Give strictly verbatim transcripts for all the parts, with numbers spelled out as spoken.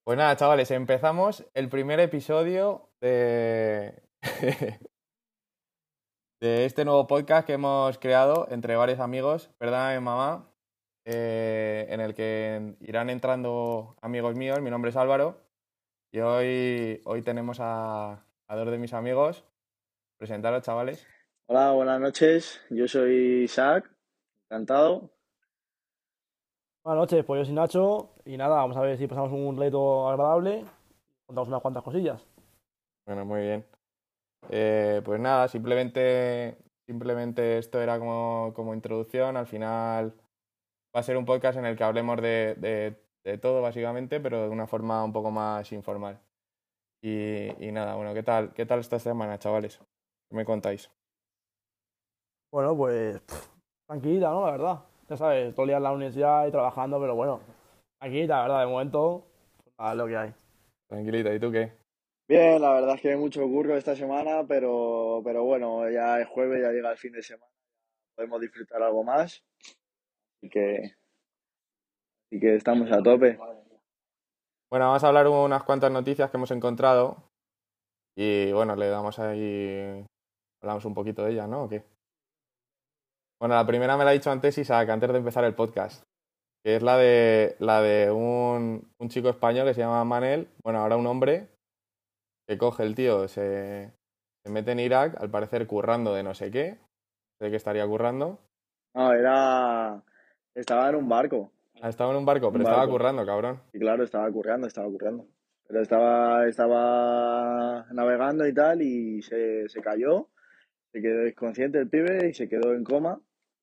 Pues nada, chavales, empezamos el primer episodio de, de este nuevo podcast que hemos creado entre varios amigos, perdóname mamá, eh, en el que irán entrando amigos míos. Mi nombre es Álvaro y hoy, hoy tenemos a, a dos de mis amigos. Presentaros, chavales. Hola, buenas noches. Yo soy Isaac, encantado. Buenas noches, pues yo soy Nacho y nada, vamos a ver si pasamos un reto agradable, contamos unas cuantas cosillas. Bueno, muy bien. Eh, pues nada, simplemente, simplemente esto era como, como introducción. Al final va a ser un podcast en el que hablemos de, de, de todo, básicamente, pero de una forma un poco más informal. Y, y nada, bueno, ¿qué tal? ¿Qué tal esta semana, chavales? ¿Qué me contáis? Bueno, pues pff, tranquilita, ¿no? La verdad. Ya sabes, todo el día en la universidad y trabajando, pero bueno, tranquilita, la verdad, de momento, pues, nada, es lo que hay. Tranquilita, ¿y tú qué? Bien, la verdad es que hay mucho curro esta semana, pero, pero bueno, ya es jueves, ya llega el fin de semana, podemos disfrutar algo más y que, y que estamos a tope. Bueno, vamos a hablar unas cuantas noticias que hemos encontrado y bueno, le damos ahí, hablamos un poquito de ellas, ¿no? ¿O qué? Bueno, la primera me la ha dicho antes Isaac, antes de empezar el podcast, que es la de, la de un, un chico español que se llama Manel, bueno, ahora un hombre, que coge el tío, se, se mete en Irak, al parecer currando de no sé qué, de qué estaría currando. No, era... Estaba en un barco, Ah, estaba en un barco, un pero estaba barco. currando, cabrón. Y claro, estaba currando, estaba currando. Pero estaba, estaba navegando y tal, y se, se cayó, se quedó inconsciente el pibe y se quedó en coma.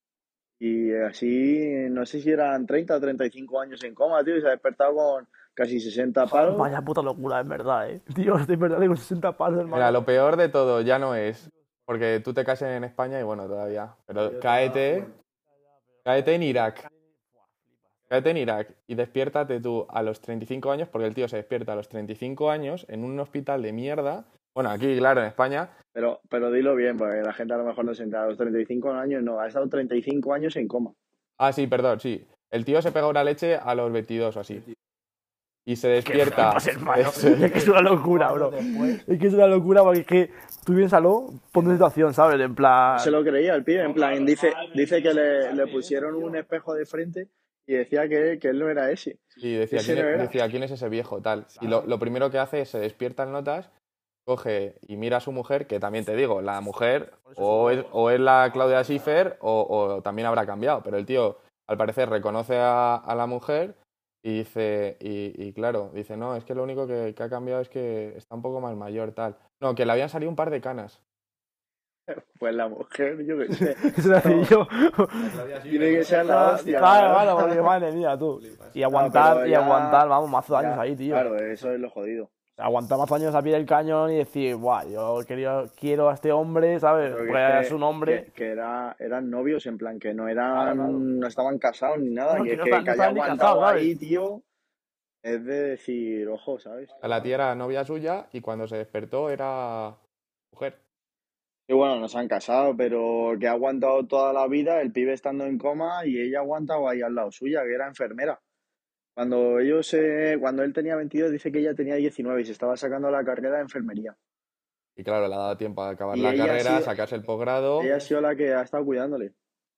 Y así, no sé si eran treinta o treinta y cinco años en coma, tío, y se ha despertado con casi sesenta palos. Vaya puta locura, en verdad, eh. Tío, estoy verdad con sesenta palos, Mira, hermano. lo peor de todo ya no es, porque tú te cases en España y bueno, todavía, pero cáete, cáete en Irak. Cáete en Irak y despiértate tú a los treinta y cinco años, porque el tío se despierta a los treinta y cinco años en un hospital de mierda. Bueno, aquí, claro, en España. Pero, pero dilo bien, porque la gente a lo mejor no se entera. A los treinta y cinco años no, ha estado treinta y cinco años en coma. Ah, sí, perdón, sí. El tío se pega una leche a los veintidós o así. Y se Que despierta. flipas, hermano. Es, Es que es una locura, bro. Es que es una locura porque es que tú piénsalo, ponte en situación, ¿sabes? En plan. No se lo creía el pibe, en plan, dice, dice que le, le pusieron un espejo de frente y decía que, que él no era ese. y decía Ese ¿quién no es, era. decía, ¿quién es ese viejo? Tal. Y lo, lo primero que hace es se despierta en notas, coge y mira a su mujer, que también te digo, la mujer o es, o es la Claudia Schiffer o, o también habrá cambiado. Pero el tío, al parecer, reconoce a, a la mujer y dice, y, y claro, dice, no, es que lo único que, que ha cambiado es que está un poco más mayor, tal. No, que le habían salido un par de canas. Pues la mujer, yo qué sé. Eso lo hacía yo. Tiene que ser la hostia. Claro, claro, porque madre mía, tú. Y aguantar, pero y ya- aguantar, vamos, mazo años Ya, ahí, tío. Claro, eso es lo jodido. Aguantar más años a pie del cañón y decir, guau, yo quería, quiero a este hombre, ¿sabes? Pero que Porque es es que, un hombre. que, que era, eran novios, en plan, que no eran, Claro, claro. no estaban casados ni nada, No, y que es no que, están- que no haya estaban ni aguantado casados, ¿sabes? ahí, tío, es de decir, ojo, ¿sabes? A la tía era novia suya y cuando se despertó era mujer. Y bueno, no se han casado, pero que ha aguantado toda la vida, el pibe estando en coma y ella ha aguantado ahí al lado suya, que era enfermera. Cuando ellos, eh, cuando él tenía veintidós, dice que ella tenía diecinueve y se estaba sacando la carrera de enfermería. Y claro, le ha dado tiempo a acabar Y la ella ha carrera, sido, sacarse el posgrado. ella ha sido la que ha estado cuidándole.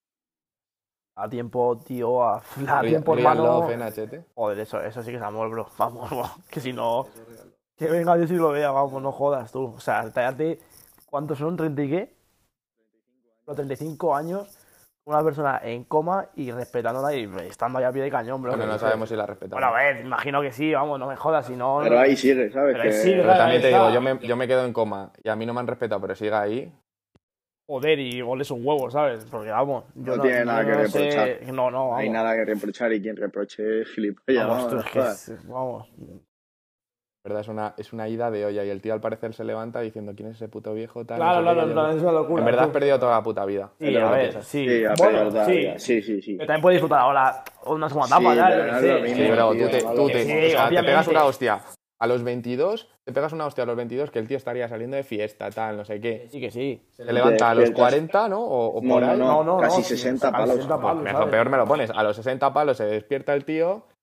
A tiempo, tío, a, a Real, tiempo, real hermano. love, ¿eh, Nachete? Joder, eso, eso sí que es amor, bro. Vamos, bro. Que si no. Que venga Dios y lo vea, vamos, no jodas tú. O sea, tallate. ¿Cuántos son? ¿treinta y qué? Los treinta y cinco años, una persona en coma y respetándola y estando ahí a pie de cañón, bro. Bueno, no sabemos si la respetamos. Bueno, a ver, imagino que sí, vamos, no me jodas, si no. Pero ahí sigue, ¿sabes? Pero ahí Que- sigue, Pero claro, también ahí te está. digo, yo me, yo me quedo en coma y a mí no me han respetado, pero siga ahí. Joder, y goles un huevo, ¿sabes? Porque vamos, yo No tiene nada yo que no sé- reprochar. No, no, No vamos. hay nada que reprochar y quien reproche es gilipollas. Vamos, Vamos, tú, no es que jodas. es- vamos. ¿Verdad? Es una, es una ida de olla y el tío al parecer se levanta diciendo ¿quién es ese puto viejo? Tal, Claro, no sé qué, claro, en y plan, yo- es una locura. En verdad has tú. perdido toda la puta vida. Sí, Es lo a que ver, piensas. sí. Sí, a Bueno, verdad, sí. ya. Sí, sí, sí. Que también puedes disfrutar ahora una segunda Sí, etapa, ya, pero yo no qué es sé. lo Sí, mismo, pero tío, tú te, no tú lo te, Sí, o sea, te pegas obviamente. una hostia a los veintidós, te pegas una hostia a los veintidós que el tío estaría saliendo de fiesta, tal, no sé qué. Sí, que sí. Se levanta a los despiertas- cuarenta, ¿no? O, o No, por no, ahí. no, No, no, casi no, sesenta a palos. sesenta palos, Mejor, ¿sabes? peor me lo pones. A los sesenta palos se despierta el tío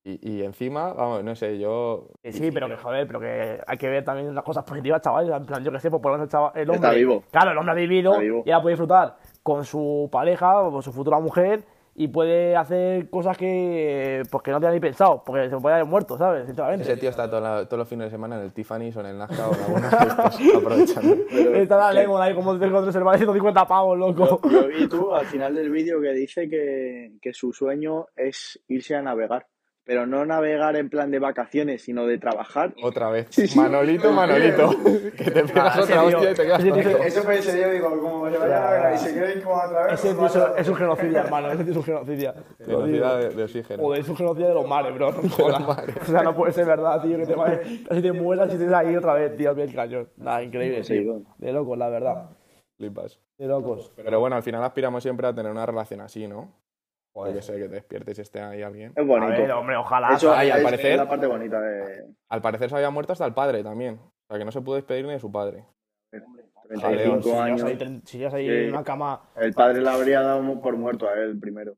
Y, y encima, vamos, no sé, yo... Que sí, pero que joder, pero que hay que ver también las cosas positivas, chavales. En plan, yo que sé, pues por lo menos el, chaval, el hombre. Está vivo. Claro, el hombre ha vivido Está vivo. y ahora puede disfrutar con su pareja o con su futura mujer y puede hacer cosas que, pues, que no tenía ni pensado, porque se puede haber muerto, ¿sabes? Sinceramente. Ese tío está todo la- todos los fines de semana en el Tiffany's o en el Nazca o en alguna de estos, aprovechando. Está la Lemon ahí como tengo tres hermanos, ciento cincuenta pavos, loco. Yo, yo vi tú al final del vídeo que dice que, que su sueño es irse a navegar. Pero no navegar en plan de vacaciones, sino de trabajar. Otra vez. Sí, sí. Manolito, Manolito. Que te pegas Ah, ese otra tío- hostia y te quedas ese tío- tonto. Eso pensé yo, digo, como se vaya a navegar y se quede como otra vez. Ese tío es, es un genocidio, hermano. Ese tío es un genocidio. Te lo digo. Velocidad de, de oxígeno. Joder, es un genocidio de los mares, bro. No jodas. mares. O sea, no puede ser verdad, tío, que te vayas, casi te mueras y te ahí otra vez, tío, bien cañón. Nada, increíble, Sí, tío. bueno. De locos, la verdad. Flipas. De locos. Pero bueno, al final aspiramos siempre a tener una relación así, ¿no? Joder, que sé, que te despiertes y esté ahí alguien. Es A bonito. ver, hombre, ojalá. Eso Ay, al es, parecer- es la parte bonita de Al parecer se había muerto hasta el padre también. O sea, que no se pudo despedir ni de su padre. Si treinta y cinco llevas años. ahí, tre- si llevas ahí Sí. en una cama, El padre le habría dado por muerto a él primero.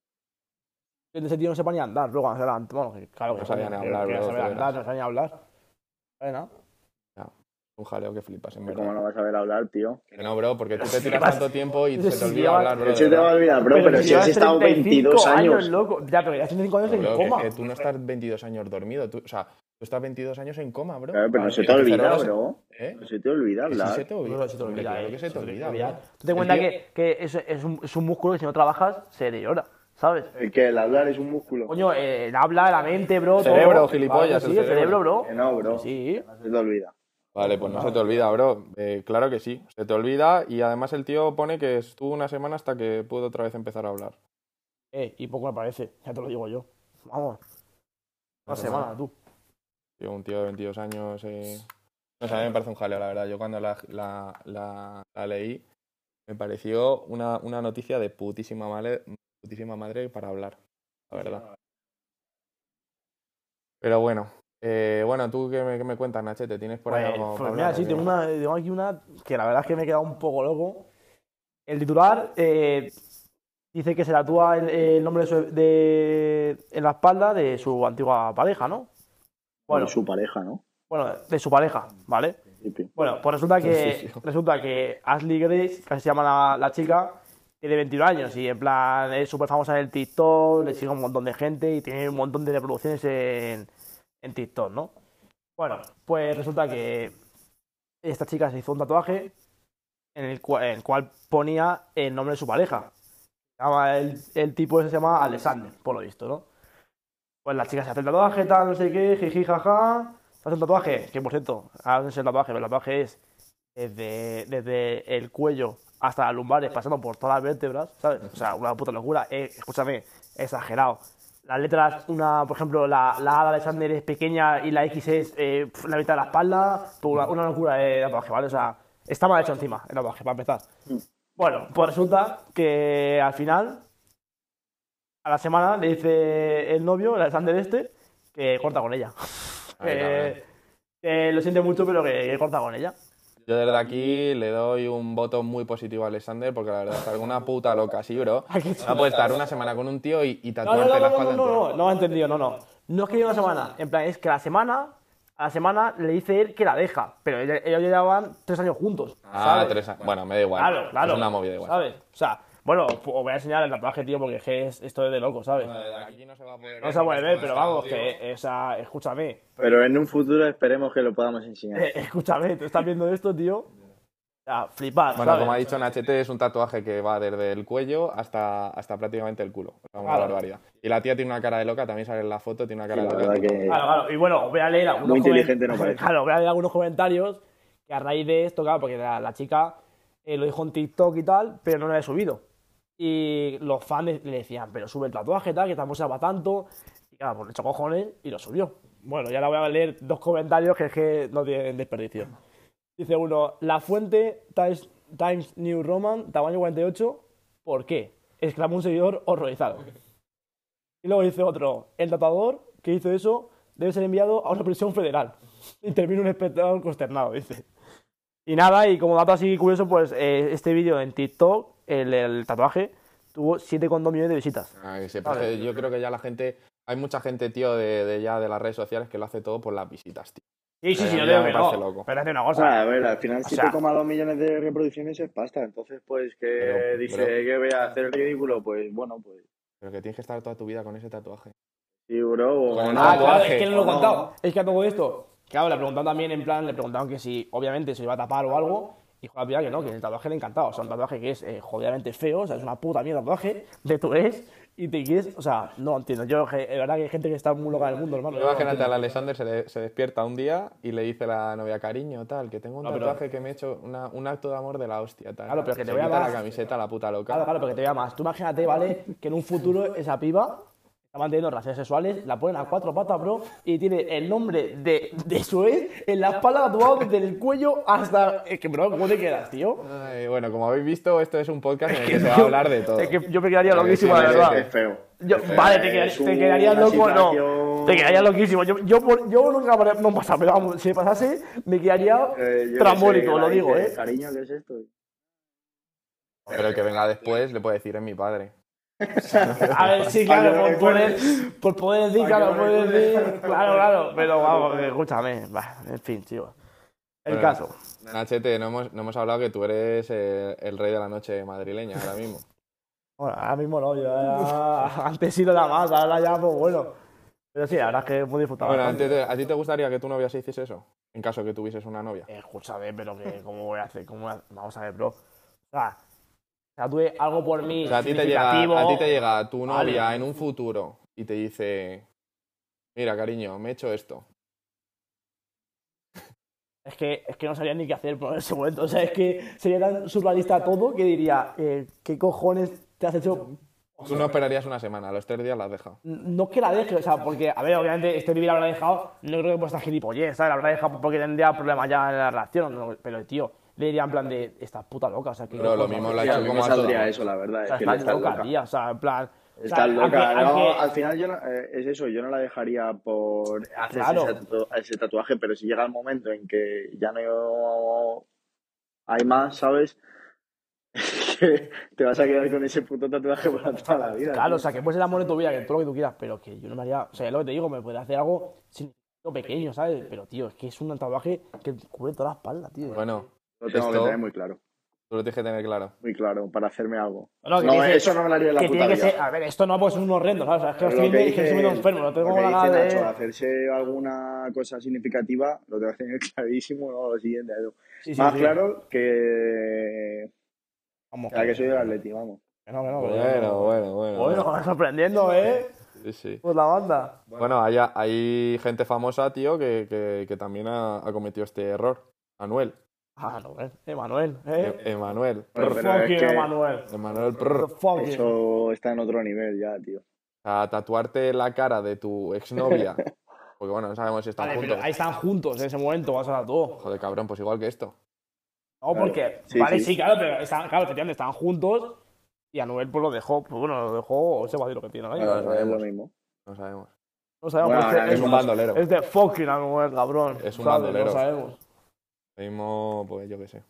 ese tío no sepa ni andar, luego cuando se levanta. Bueno, que claro que No sabía coño, ni hablar, que bro, no sabía tú andar, verás. no sabía ni hablar. ¿Sabes nada? Un jaleo que flipas, en ¿Cómo verdad. no vas a ver hablar, tío? Que no, bro, porque tú te tiras vas- tanto tiempo y se te Si olvida llevas- hablar, bro. Se de te va a verdad. olvidar, bro, pero, si llevas has estado treinta y cinco veintidós años. loco. Ya, pero ya treinta y cinco años en Bro, que- coma. que tú no estás veintidós años dormido. Tú, o sea, tú estás veintidós años en coma, bro. Claro, pero no Vale, se que te tu olvida, cerebro se- bro. ¿Eh? No se te olvida Que sí hablar. se te olvida. No, se te Hombre, olvida, claro eh, que se te se te olvida, olvida. bro. Tú te El cuenta tío- que, que es, es, un, es un músculo que si no trabajas se deteriora, ¿sabes? El que el hablar es un músculo. Coño, eh, el habla, la mente, bro. Cerebro, todo. gilipollas, Claro que el sí, el cerebro, cerebro. bro. Que no, bro. Sí. No se te olvida. Vale, pues no se te olvida, bro. Eh, claro que sí, se te olvida y además el tío pone que estuvo una semana hasta que pudo otra vez empezar a hablar. Eh, y poco me parece, ya te lo digo yo. Vamos. Una Una semana, tú. Tío, un tío de veintidós años... Eh... No sé, a mí me parece un jaleo, la verdad. Yo cuando la, la, la, la leí me pareció una, una noticia de putísima madre, putísima madre para hablar, la verdad. Pero bueno, eh, bueno, ¿tú qué me, qué me cuentas, Nachete? ¿Tienes por ahí Pues, algo pues para mira, hablar, sí, o qué? tengo, una, tengo aquí una que la verdad es que me he quedado un poco loco. El titular eh, dice que se tatúa el, el nombre de, su- de- en la espalda de su antigua pareja, ¿no? Bueno, Bueno, su pareja, ¿no? bueno, de su pareja, ¿vale? principio. Bueno, pues resulta que, Sí, sí. resulta que Ashley Grace, que así se llama la, la chica, tiene veintiún años y en plan es súper famosa en el TikTok, le sigue un montón de gente y tiene un montón de reproducciones en, en TikTok, ¿no? Bueno, pues resulta que esta chica se hizo un tatuaje en el, cua- en el cual ponía el nombre de su pareja. Se llama el, el tipo ese se llama Alexander, por lo visto, ¿no? Pues la chica se hace el tatuaje, tal, no sé qué, jiji, jaja. Se hace un tatuaje, que por cierto, ahora no sé el tatuaje, pero el tatuaje es desde, desde el cuello hasta las lumbares, pasando por todas las vértebras, ¿sabes? O sea, una puta locura. Eh, escúchame, exagerado. Las letras, una, por ejemplo, la, la A de Alexander es pequeña y la X es eh, pf, la mitad de la espalda. Pues una, una locura de tatuaje, ¿vale? O sea, está mal hecho encima el tatuaje, para empezar. Bueno, pues resulta que al final, a la semana, le dice el novio, el Alexander este, que corta con ella. Ay, que, que lo siente mucho, pero que, que corta con ella. Yo desde aquí le doy un voto muy positivo a Alexander porque la verdad es que alguna puta loca así, bro. No puede estar una semana con un tío y, y No, no, tatuarte no, la no, espalda no, no, entera. no, no, ha entendido, no, no. No es que lleve una semana, en plan, es que la semana, a la semana le dice él que la deja, pero ellos, ellos llevaban tres años juntos. Ah, ¿sabes? tres años. Bueno, me da igual. Claro, claro. Es una movida igual. ¿Sabes? O sea, bueno, os voy a enseñar el tatuaje, tío, porque es que es, esto es de loco, ¿sabes? Aquí no se va a poder No se puede ver, pero vamos, tío. que, esa, escúchame, Pero en un futuro esperemos que lo podamos enseñar. eh, escúchame, tú estás viendo esto, tío, o sea, flipar, Bueno, ¿sabes? como ha dicho Nachete, es un tatuaje que va desde el cuello hasta, hasta prácticamente el culo. O sea, una Claro. barbaridad. Y la tía tiene una cara de loca, también sale en la foto, tiene una cara Sí, de la loca. verdad que- Claro, claro, y bueno, os voy a leer algunos Muy comen- inteligente no parece. Claro, voy a leer algunos comentarios que a raíz de esto, claro, porque la, la chica eh, lo dijo en TikTok y tal, pero no lo había subido. Y los fans le, le decían, pero sube el tatuaje, tal, que tampoco se va tanto. Y claro, pues le echó cojones y lo subió. Bueno, y ahora voy a leer dos comentarios que es que no tienen desperdicio. Dice uno, la fuente Times, Times New Roman, tamaño cuarenta y ocho, ¿por qué? Exclamó un seguidor horrorizado. Y luego dice otro, el tatuador que hizo eso debe ser enviado a una prisión federal. Intervino un espectador consternado, dice. Y nada, y como dato así curioso, pues eh, este vídeo en TikTok, el, el tatuaje, tuvo siete coma dos millones de visitas. Ah, que se parece- yo creo que ya la gente hay mucha gente, tío, de, de ya de las redes sociales que lo hace todo por las visitas, tío. Sí, sí, sí, A yo mí digo me que parece no. loco. Pero hace una O cosa. sea, a ver, al final O siete sea- coma dos millones de reproducciones es pasta. Entonces, pues, que Pero- dice pero- que voy a hacer el ridículo, pues, bueno, pues, Pero que tienes que estar toda tu vida con ese tatuaje. sí, bro, o Con el no. Ah, claro, tatuaje. es que no lo he No. contado. Es que a todo esto, claro, le preguntaron también, en plan, le preguntaron que si, obviamente, se iba a tapar o algo. Y dijo la piba que no, que el tatuaje le encantaba. O sea, un tatuaje que es eh, jodidamente feo, o sea, es una puta mierda tatuaje de tu eres y te quieres. O sea, no entiendo. Yo, es verdad que hay gente que está muy loca en el mundo, hermano. yo no lo Imagínate entiendo. al Alexander se, de- se despierta un día y le dice a la novia, cariño, tal, que tengo un No, pero- tatuaje que me he hecho, una- un acto de amor de la hostia, tal. Claro, pero que te se voy a quita más- la camiseta, la puta loca. Claro, claro, pero que te vea más. Tú imagínate, ¿vale? Que en un futuro esa piba está manteniendo relaciones sexuales, la ponen a cuatro patas, bro, y tiene el nombre de, de su ex en la espalda tatuado desde el cuello hasta... Es que, bro, ¿cómo te quedas, tío? Ay, bueno, como habéis visto, esto es un podcast en el que se va a hablar de todo. Es que yo me quedaría Pero que loquísimo, sí, la sí, verdad. Es feo. Yo- Es feo. vale, te, quedar- Es te quedarías una loco, no. situación- Te quedarías loquísimo. Yo, yo, por- yo nunca me no pasa, pero vamos, si me pasase, me quedaría Eh, yo qué trambólico, sé, lo la digo, dice, ¿eh? Cariño, ¿qué es esto? Pero el que venga después le puede decir, es mi padre. A ver, sí, claro, por poder, por poder decir, claro, poder decir, claro, claro, pero vamos, escúchame, bah, en fin, tío. El Bueno, caso. Nachete, no hemos, no hemos hablado que tú eres eh, el rey de la noche madrileña ahora mismo. Bueno, ahora mismo no, yo ya, antes sí lo era más, ahora ya, pues bueno. Pero sí, la verdad es que hemos disfrutado. Bueno, bastante. antes de- ¿a ti te gustaría que tu novia se hiciese eso? En caso que tuvieses una novia. Eh, Escúchame, pero que, ¿cómo voy a hacer? ¿Cómo voy a- Vamos a ver, bro. O sea, o sea, tuve algo por mí O sea, a ti te llega, significativo. a ti te llega tu Vale. novia en un futuro y te dice, mira, cariño, me he hecho esto. Es que, es que no sabía ni qué hacer por ese momento. O sea, es que sería tan surrealista todo que diría, eh, ¿qué cojones te has hecho? Tú no esperarías una semana, a los tres días la has dejado. No es que la deje, o sea, porque, a ver, obviamente este vivir la habrá dejado, no creo que por esta gilipollez, ¿sabes? La habrá dejado porque tendría problemas ya en la relación, no, pero, tío, le diría en plan de, estás puta loca, o sea, que... Pero lo mismo lo ha Sí, a hecho mí como me a todo. saldría eso, la verdad. O sea, Es que estás estás loca, loca. tía, o sea, en plan... o sea, Estás loca. aunque- no, aunque- Al final yo no, eh, es eso, yo no la dejaría por hacer Claro. ese, tatu- ese tatuaje, pero si llega el momento en que ya no hay más, ¿sabes? Es que te vas a quedar con ese puto tatuaje para toda la vida. Claro, tío. o sea, que puede ser el amor de tu vida, que todo lo que tú quieras, pero que yo no me haría... O sea, es lo que te digo, me podría hacer algo significativo pequeño, ¿sabes? Pero, tío, es que es un tatuaje que cubre toda la espalda, tío. Bueno, Lo tengo esto- que tener muy claro. tú lo tienes que tener claro. Muy claro, para hacerme algo. No, que No, tiene que- eso no me lo haría en la que puta tiene que vida. ser, a ver, esto no pues es un horrendo, ¿sabes? O sea, es que Pero estoy, lo que es que estoy dice- medio enfermo, no tengo lo que dice ganas Nacho, de... hacerse alguna cosa significativa, lo tengo que tener clarísimo, ¿no? Lo siguiente, Edu. Sí, sí, Más sí. claro que Vamos, la que soy del Atleti, vamos. Que no, que no, que Bueno, no. bueno, bueno. Bueno, me sorprendiendo, ¿eh? Sí, sí. Pues la banda. Bueno, hay, hay gente famosa, tío, que, que, que también ha, ha cometido este error. Anuel. Ah, no, ¿eh? Emanuel, ¿eh? E- Emanuel. Bueno, pero Fucking es que Emanuel. Emanuel. The prr. fucking. eso está en otro nivel ya, tío. A tatuarte la cara de tu exnovia. Porque bueno, no sabemos si están Vale, juntos. pero ahí están juntos en ese momento, vas a todo. Joder, cabrón, pues igual que esto. No, Claro. porque, Sí, vale, sí. sí, claro, pero están, claro, efectivamente, estaban juntos y Anuel pues lo dejó, pues bueno, lo dejó, se va a decir lo que tiene, ¿no? Claro, lo es sabemos. lo mismo. No sabemos. No sabemos, Bueno, pero ahora es, Es de- un bandolero. es de fucking Anuel, cabrón. Es un ¿sabes? bandolero. No sabemos. Lo mismo, pues yo qué sé.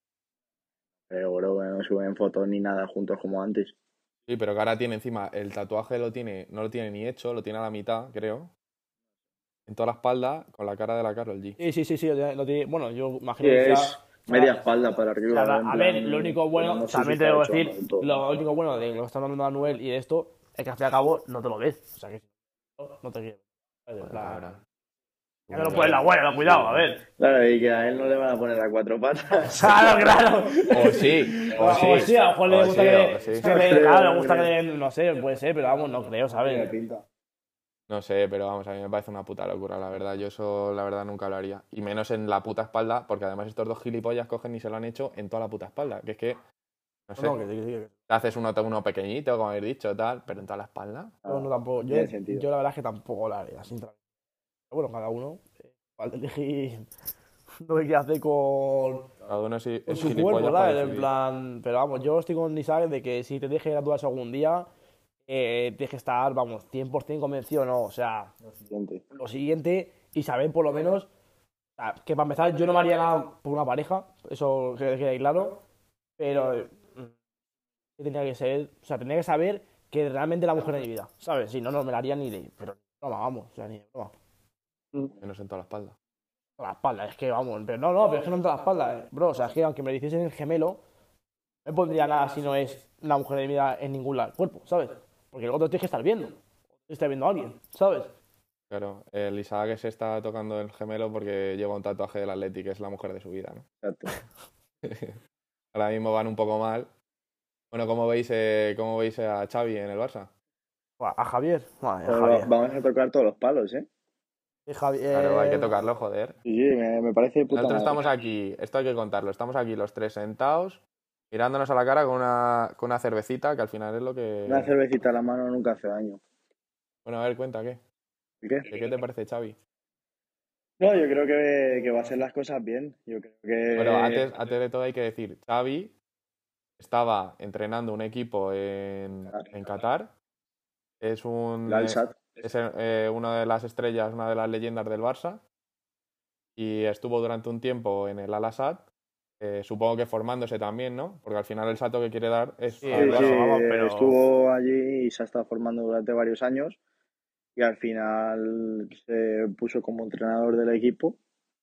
Pero, bro, no suben fotos ni nada juntos como antes. Sí, pero que ahora tiene encima, el tatuaje lo tiene, no lo tiene ni hecho, lo tiene a la mitad, creo. En toda la espalda, con la cara de la Karol G. Sí, sí, sí, sí, lo tiene- lo tiene- bueno, yo Sí, imagino que es sea- media espalda para arriba. Claro, ¿no? En a ver, plan, lo único bueno, no sé si también te está debo hecho decir, del todo. lo único bueno de lo que está hablando Anuel y de esto es que al fin y al cabo no te lo ves. O sea que si no, no te quieres. En plan, Ahora. ya me lo pones la buena, cuidado, a ver. Claro, y que a él no le van a poner a cuatro patas. Claro, claro. O sí, o sí. O sí, a lo mejor le O gusta sí, que, o sí. que le- claro, le gusta que le- no sé, puede ser, pero vamos, no creo, Tiene ¿sabes? pinta. No sé, pero vamos, a mí me parece una puta locura, la verdad. Yo eso, la verdad, nunca lo haría. Y menos en la puta espalda, porque además estos dos gilipollas cogen y se lo han hecho en toda la puta espalda. Que es que, no sé, No, que sí, que sí, que sí. te haces uno, uno pequeñito, como habéis dicho, tal, pero en toda la espalda. No, no, tampoco. Yo, Tiene sentido. yo la verdad es que tampoco la haría, sinceramente. Pero bueno, cada uno, eh, al elegir lo que quiere hacer con, Cada uno sí, con es su gilipollas cuerpo, para ¿sabes? En decidir. plan, pero vamos, yo estoy con Isaac de que si te dejes tatuar algún día, eh, tienes que estar, vamos, cien por ciento convencido, ¿no? O sea, Lo siguiente. lo siguiente y saber por lo menos, o sea, que para empezar yo no me haría nada por una pareja, eso que quede claro, pero mm, que tenía que ser, o sea, tenía que saber que realmente la mujer de mi vida, ¿sabes? Si no, no me la haría ni de... Pero no, vamos, o sea, ni de broma. Menos en toda la espalda. La espalda, es que vamos, pero no, no, pero es que no en toda la espalda, eh. Bro, o sea, es que aunque me lo hiciesen el gemelo, no me pondría nada si no es una mujer de mi vida en ningún lado del cuerpo, ¿sabes? Porque luego te tienes que estar viendo, tienes que estar viendo a alguien, ¿sabes? Claro, el Isaac se está tocando el gemelo porque lleva un tatuaje del Atleti, que es la mujer de su vida, ¿no? Exacto. Ahora mismo van un poco mal. Bueno, ¿cómo veis, eh, cómo veis a Xavi en el Barça? A Javier, vale, a Pero Javier. vamos a tocar todos los palos, ¿eh? Y Javier... Claro, hay que tocarlo, joder. Sí, sí, me, me parece de puta Nosotros madre. estamos aquí, esto hay que contarlo, estamos aquí los tres sentados, mirándonos a la cara con una, con una cervecita, que al final es lo que... Una cervecita a la mano nunca hace daño. Bueno, a ver, cuenta, ¿qué? ¿Y qué? ¿De qué te parece, Xavi? No, yo creo que, que va a hacer las cosas bien. Yo creo que... Bueno, antes, antes de todo hay que decir, Xavi estaba entrenando un equipo en, en Qatar, es un... El Al-Sadd. Es eh, una de las estrellas, una de las leyendas del Barça, y estuvo durante un tiempo en el Al-Sadd, eh, supongo que formándose también, ¿no? Porque al final el salto que quiere dar es Sí, al Sí, Barça. sí, vamos, pero- estuvo allí y se ha estado formando durante varios años y al final se puso como entrenador del equipo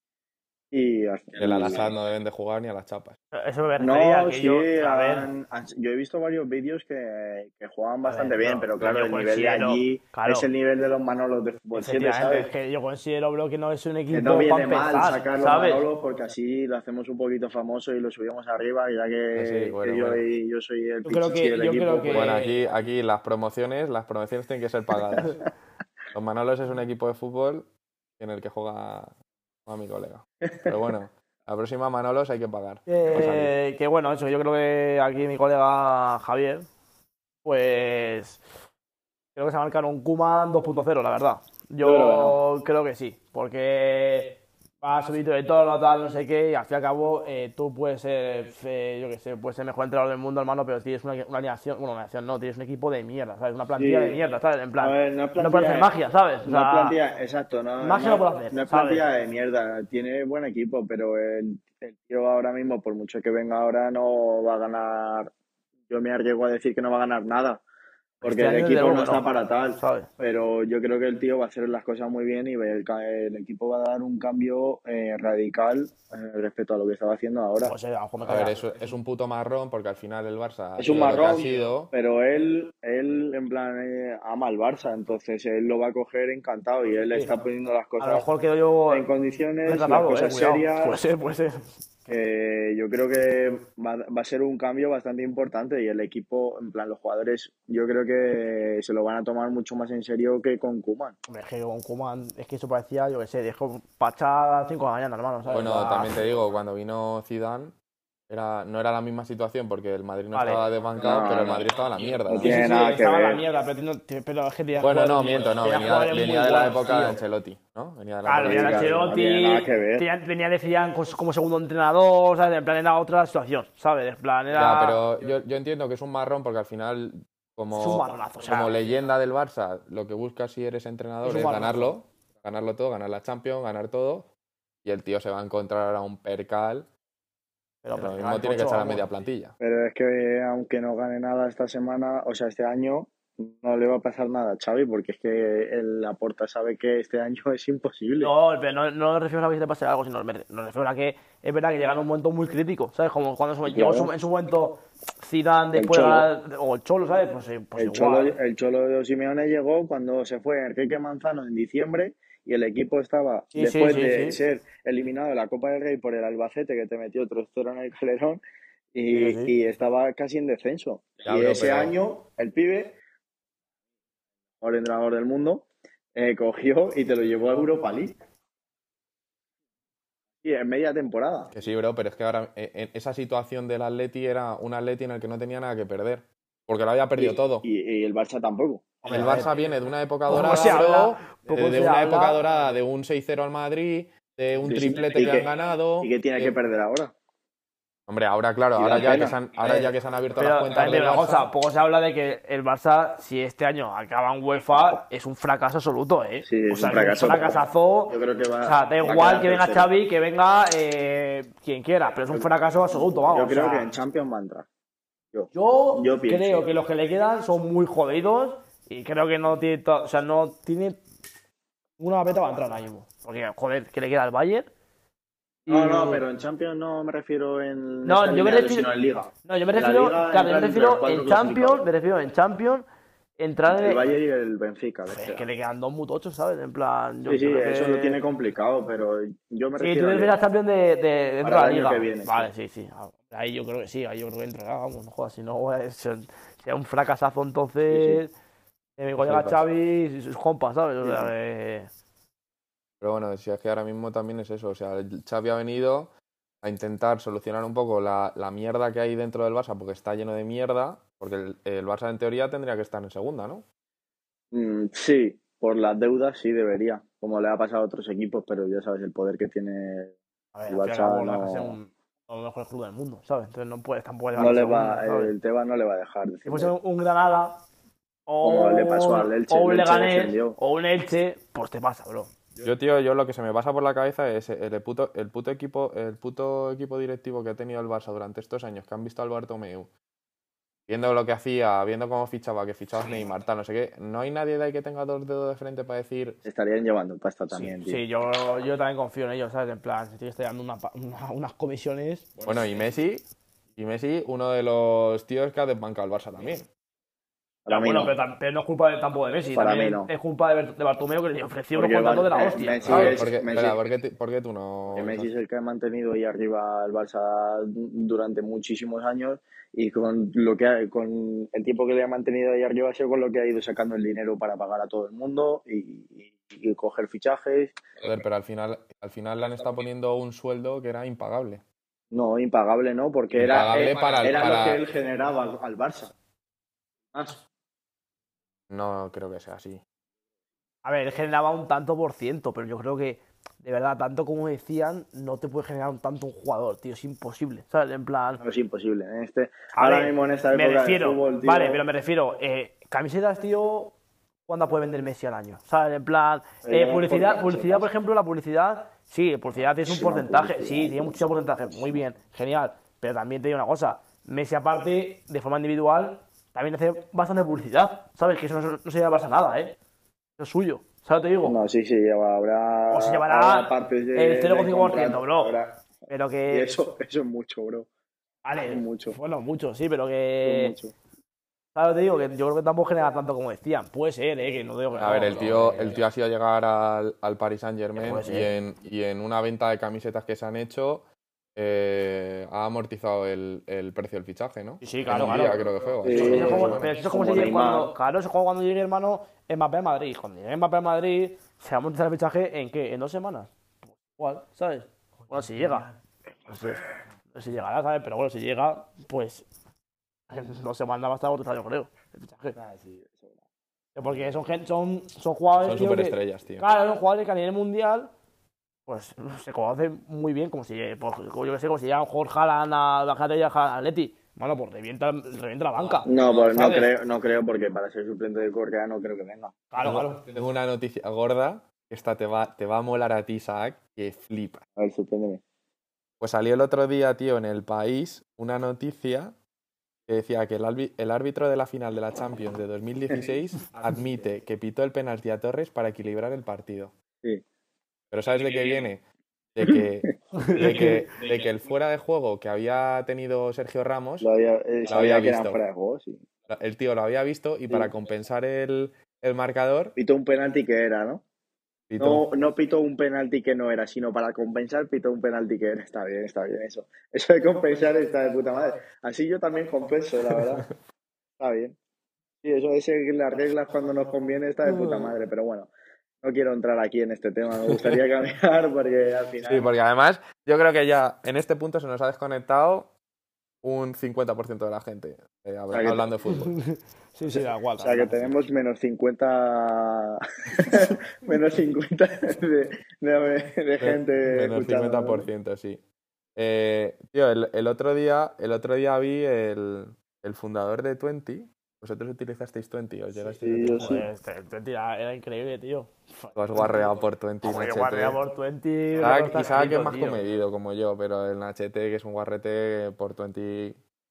y al El Al-Sadd no deben de jugar ni a las chapas. Eso me refería, No, que sí, yo... A ver, han- han- yo he visto varios vídeos que, que juegan bastante ver, bien, no, pero claro, yo el nivel de considero- allí claro. es el nivel de los Manolos de fútbol siete, efectivamente, ¿sabes? es que yo considero, bro, que no es un equipo Que no viene para mal empezar, sacar los ¿sabes? Manolos porque así lo hacemos un poquito famoso y lo subimos arriba, ya que, Ah, sí, bueno, que yo, bueno. y- yo soy el Yo creo pichichi que- del yo equipo. creo que- pues, Bueno, aquí, aquí las promociones, las promociones tienen que ser pagadas. Los Manolos es un equipo de fútbol en el que juega, juega mi colega. Pero bueno, la próxima Manolos hay que pagar. Que, que bueno, eso, yo creo que aquí mi colega Javier, pues creo que se va a marcar un Koeman dos punto cero, la verdad. Yo Yo creo creo que sí, porque va subido de todo, tal, no sé qué, y al fin y al cabo eh, tú puedes ser, eh, yo qué sé, puedes ser el mejor entrenador del mundo, hermano, pero tienes una, una alineación, bueno, una alineación no, tienes un equipo de mierda, ¿sabes? Una plantilla Sí. de mierda, ¿sabes? En plan, A ver, no es no puedes plantilla hacer de- magia, ¿sabes? O No sea, es plantilla, exacto, no, magia no, no puede hacer, no es ¿sabes? plantilla de mierda, tiene buen equipo, pero el, el tío ahora mismo, por mucho que venga ahora, no va a ganar, yo me arriesgo a decir que no va a ganar nada, porque Este el año, desde equipo no luego, está no, para tal, ¿sabes? pero yo creo que el tío va a hacer las cosas muy bien y el, ca- el equipo va a dar un cambio eh, radical eh, respecto a lo que estaba haciendo ahora. Pues eh, a lo mejor me A ver, calla. es, es un puto marrón porque al final el Barça Es un ha sido lo que ha marrón, sido. pero él, él en plan eh, ama al Barça, entonces él lo va a coger encantado y él Sí, está claro. poniendo las A lo cosas mejor quedo yo en condiciones, las retratado, eh, cosas cuidado. serias. Puede ser, puede ser. que yo creo que va, va a ser un cambio bastante importante y el equipo, en plan los jugadores, yo creo que se lo van a tomar mucho más en serio que con Koeman. Hombre, es que con Koeman, es que eso parecía, yo qué sé, dijo Pachá a las cinco de la mañana, hermano, ¿sabes? Bueno, O sea, también te digo, cuando vino Zidane era, no era la misma situación porque el Madrid no Vale. estaba desbancado, No, pero el no. Madrid estaba en la mierda. No ¿no? tiene sí, sí, nada que estaba en la ver. mierda, pero, tiene- pero es que tenía Bueno, no, jugadores- miento, no, tenía venía, jugadores venía muy de la buenos, época de tío. Ancelotti, ¿no? Venía de la Claro, época venía de claro, Ancelotti, no tiene nada que ver. tenía- venía de Zidane cos- como segundo entrenador, ¿sabes? En plan era otra situación, ¿sabes? En plan era... Ya, pero yo, yo entiendo que es un marrón porque al final, como, Es un marronazo, o sea- como leyenda del Barça, lo que buscas si eres entrenador Es es, un marronazo. ganarlo, ganarlo todo, ganar la Champions, ganar todo, y el tío se va a encontrar ahora un percal, Pero, pero lo pero, mismo tiene que ocho, echar a vamos. media plantilla. Pero es que aunque no gane nada esta semana, o sea, este año, no le va a pasar nada a Xavi porque es que el Laporta sabe que este año es imposible. No, pero no, no me refiero a que se te pase algo, sino me, me refiero a que es verdad que llegan a un momento muy crítico, ¿sabes? Como cuando se, llegó Claro. su- en su momento Zidane El después de Cholo. ganar- o el Cholo, ¿sabes? Pues, eh, pues El Cholo, igual. el Cholo de Simeone llegó cuando se fue Enrique Manzano en diciembre y el equipo estaba, Sí, sí, después sí, de sí. ser eliminado de la Copa del Rey por el Albacete, que te metió tres cero en el Calderón, y, Sí, sí. y estaba casi en descenso. Ya, y bro, ese pero- año, el pibe, el entrenador del mundo, eh, cogió y te lo llevó a Europa League. Y en media temporada. Que sí, bro, pero es que ahora eh, en esa situación del Atleti era un Atleti en el que no tenía nada que perder, porque lo había perdido Y- todo. Y, y el Barça tampoco. El Barça viene de una época Poco dorada, se habla, bro, poco de, de se una habla. época dorada de un seis cero al Madrid, de un Sí, sí. triplete ¿Y que qué- han ganado. ¿Y qué tiene Eh, que perder ahora? Hombre, ahora claro, Y ahora da ya, pena. que se han, ahora Eh, ya que se han abierto Pero las cuentas también del te digo una Barça, cosa, poco se habla de que el Barça, si este año acaba en UEFA, es un fracaso absoluto, ¿eh? Sí, es o sea, un fracaso. un fracasazo. Yo creo que va, O sea, da va a igual quedar que venga tercero. Xavi, que venga eh, quien quiera, pero es un fracaso absoluto, vamos. Yo creo o sea, que en Champions va a entrar. Yo, Yo, yo pienso. creo que los que le quedan son muy jodidos y creo que no tiene, to- o sea, no tiene una beta para entrar ahora mismo. Porque, joder, que le queda al Bayern. y- No, no, pero en Champions no me refiero en No, esta yo me línea, refiero- sino en Liga. No, yo me En la refiero, Liga claro, yo me entran entre refiero los cuatro en Champions, clasificados. me refiero en Champions, entrar en El el... Bayern y el Benfica. les Es queda. que le quedan dos muy tochos, ¿sabes? En plan, yo Sí, sí, creo eso que- lo tiene complicado, pero yo me Sí, refiero tú a te refieres a Liga. Champions de, de, dentro Para de la el año liga. que viene, Vale, sí, sí. Ahí yo creo que sí, ahí yo creo que entrará, vamos, no jodas, si no es, sea un fracasazo entonces. Eh, mi colega Flipas. Xavi y sus compas, ¿sabes? O sea, Sí. que- Pero bueno, si es que ahora mismo también es eso. O sea, el Xavi ha venido a intentar solucionar un poco la, la mierda que hay dentro del Barça, porque está lleno de mierda, porque el, el Barça en teoría tendría que estar en segunda, ¿no? Mm, sí, por las deudas sí debería, como le ha pasado a otros equipos, pero ya sabes el poder que tiene A ver, el al fin y al cabo, Barça. no deja de ser No, un, uno de los mejores clubes del mundo, ¿sabes? Entonces no puedes tampoco no llevarlo le a va, segunda, ¿sabes? el Tebas no le va a dejar Si fuese descender. un Granada o, Como le pasó al Elche, o el un Elche Leganés descendió. o un Elche, pues te pasa, bro. Yo, tío, yo lo que se me pasa por la cabeza es el puto, el puto equipo, el puto equipo directivo que ha tenido el Barça durante estos años, que han visto al Bartomeu, viendo lo que hacía, viendo cómo fichaba, que fichaba a Neymar, tal, no sé qué. No hay nadie de ahí que tenga dos dedos de frente para decir, Se estarían llevando pasta Sí, también, tío. sí, yo, yo también confío en ellos, ¿sabes? En plan, si estoy dando una, pa- una- unas comisiones. bueno, y Messi, y Messi, uno de los tíos que ha desbancado al Barça también. Para Ya, mí bueno, no. pero, tam- pero no es culpa de, tampoco de Messi, Para también mí no. es culpa de, Ber- de Bartomeu que le ofreció unos Porque contratos de Bar- la eh, hostia. Messi ¿sabes? es- ¿Por qué, Messi- espera, ¿por qué, tú- por qué tú no...? Que Messi es el que ha mantenido ahí arriba al Barça durante muchísimos años y con lo que ha- con el tiempo que le ha mantenido ahí arriba ha sido con lo que ha ido sacando el dinero para pagar a todo el mundo y, y- y coger fichajes. Joder, pero al final, al final le han estado poniendo un sueldo que era impagable. No, impagable, ¿no? Porque era, Impagable eh, para- era para- lo que él generaba al, al Barça. Más. No creo que sea así. A ver, él generaba un tanto por ciento, pero yo creo que, de verdad, tanto como decían, no te puede generar un tanto un jugador, tío, es imposible, ¿sabes? En plan... No, es imposible. En este, A ahora ver, mismo en esta me época refiero, de fútbol, tío, vale, pero me refiero, eh, camisetas, tío, ¿cuántas puede vender Messi al año? ¿Sabes? En plan, Pero eh, no publicidad, por publicidad, por ejemplo, la publicidad, sí, publicidad es un Sí, no, porcentaje, publicidad, sí, tiene mucho porcentaje, muy bien, genial, pero también te digo una cosa, Messi aparte, de forma individual, también hace bastante publicidad, ¿sabes? Que eso no, no se lleva a nada, ¿eh? Eso es suyo, ¿sabes lo que te digo? No, sí, sí, lleva, habrá, O se llevará habrá partes de, el cero coma cinco por ciento, de contrato, bro. habrá- Pero y que... eso, eso es mucho, bro. Vale, es mucho. bueno, mucho, sí, pero Eso que... es mucho. ¿Sabes lo que te digo? Que yo creo que tampoco genera tanto como decían. Puede ser, ¿eh? Que no digo que A no, ver, el pero tío, que- el tío ha sido llegar al, al Paris Saint Germain Puede ser. y en, y en una venta de camisetas que se han hecho eh, ha amortizado el, el precio del fichaje, ¿no? Sí, sí, claro, En un claro. día, creo que fue. o Sí, así, Eso es más o como, menos. pero eso es como, Como si llegue Neymar. cuando, claro, eso es como cuando llegue hermano Mbappé a Madrid. Cuando llegue Mbappé a Madrid, se va a montar el fichaje ¿en qué? ¿En dos semanas? Pues igual, ¿sabes? Bueno, si llega. No sé, no sé si llegará, ¿sabes? Pero bueno, si llega, pues en dos semanas va a estar otro yo creo, el fichaje. Porque son, gen- son, son jugadores, Son tío, que- superestrellas, tío. Claro, son jugadores que a nivel mundial pues se conocen muy bien, como si, pues, como yo que sé, como si llega un Jorge Haaland a la Catella al Atleti. Bueno, pues revienta, revienta la banca. No, pues no ¿sabes? creo, no creo porque para ser suplente de Correa no creo que venga. Claro, Tengo, claro. tengo una noticia gorda, que esta te va, te va a molar a ti, Isaac, que flipa. A ver, sorpréndeme. Pues salió el otro día, tío, en El País, una noticia que decía que el, albi- el árbitro de la final de la Champions de dos mil dieciséis admite que pitó el penalti a Torres para equilibrar el partido. Sí. Pero ¿sabes de qué viene? De que, de que, de que el fuera de juego que había tenido Sergio Ramos, Lo había, eh, Lo sabía había que eran visto. fuera de juego, sí. el tío lo había visto y para compensar el, el marcador, Pitó un penalti que era, ¿no? pitó. No, no pitó un penalti que no era, sino para compensar pitó un penalti que era. Está bien, está bien eso. Eso de compensar está de puta madre. Así yo también compenso, la verdad. Está bien. Sí, eso de seguir las reglas cuando nos conviene está de puta madre, pero bueno. No quiero entrar aquí en este tema, me gustaría cambiar porque al final... Sí, porque además yo creo que ya en este punto se nos ha desconectado un cincuenta por ciento de la gente eh, hab- sea que- hablando de fútbol. Sí, sí, da igual. O sea que tenemos menos cincuenta menos cincuenta de, de, de gente Menos escuchando, cincuenta ¿no? por ciento, sí. Eh, tío, el, el otro día, el otro día vi el, el fundador de Twenty. ¿Vosotros utilizasteis Twenty? ¿Os llegasteis Sí, a yo utilizar? sí. Joder, este, Twenty era, era increíble, tío. Tú has guarreado por Twenty, Joder, Nachete. guardia por Twenty. Isaac, no está Isaac es escrito, más tío. comedido como yo, pero el Nachete, que es un guarrete por Twenty.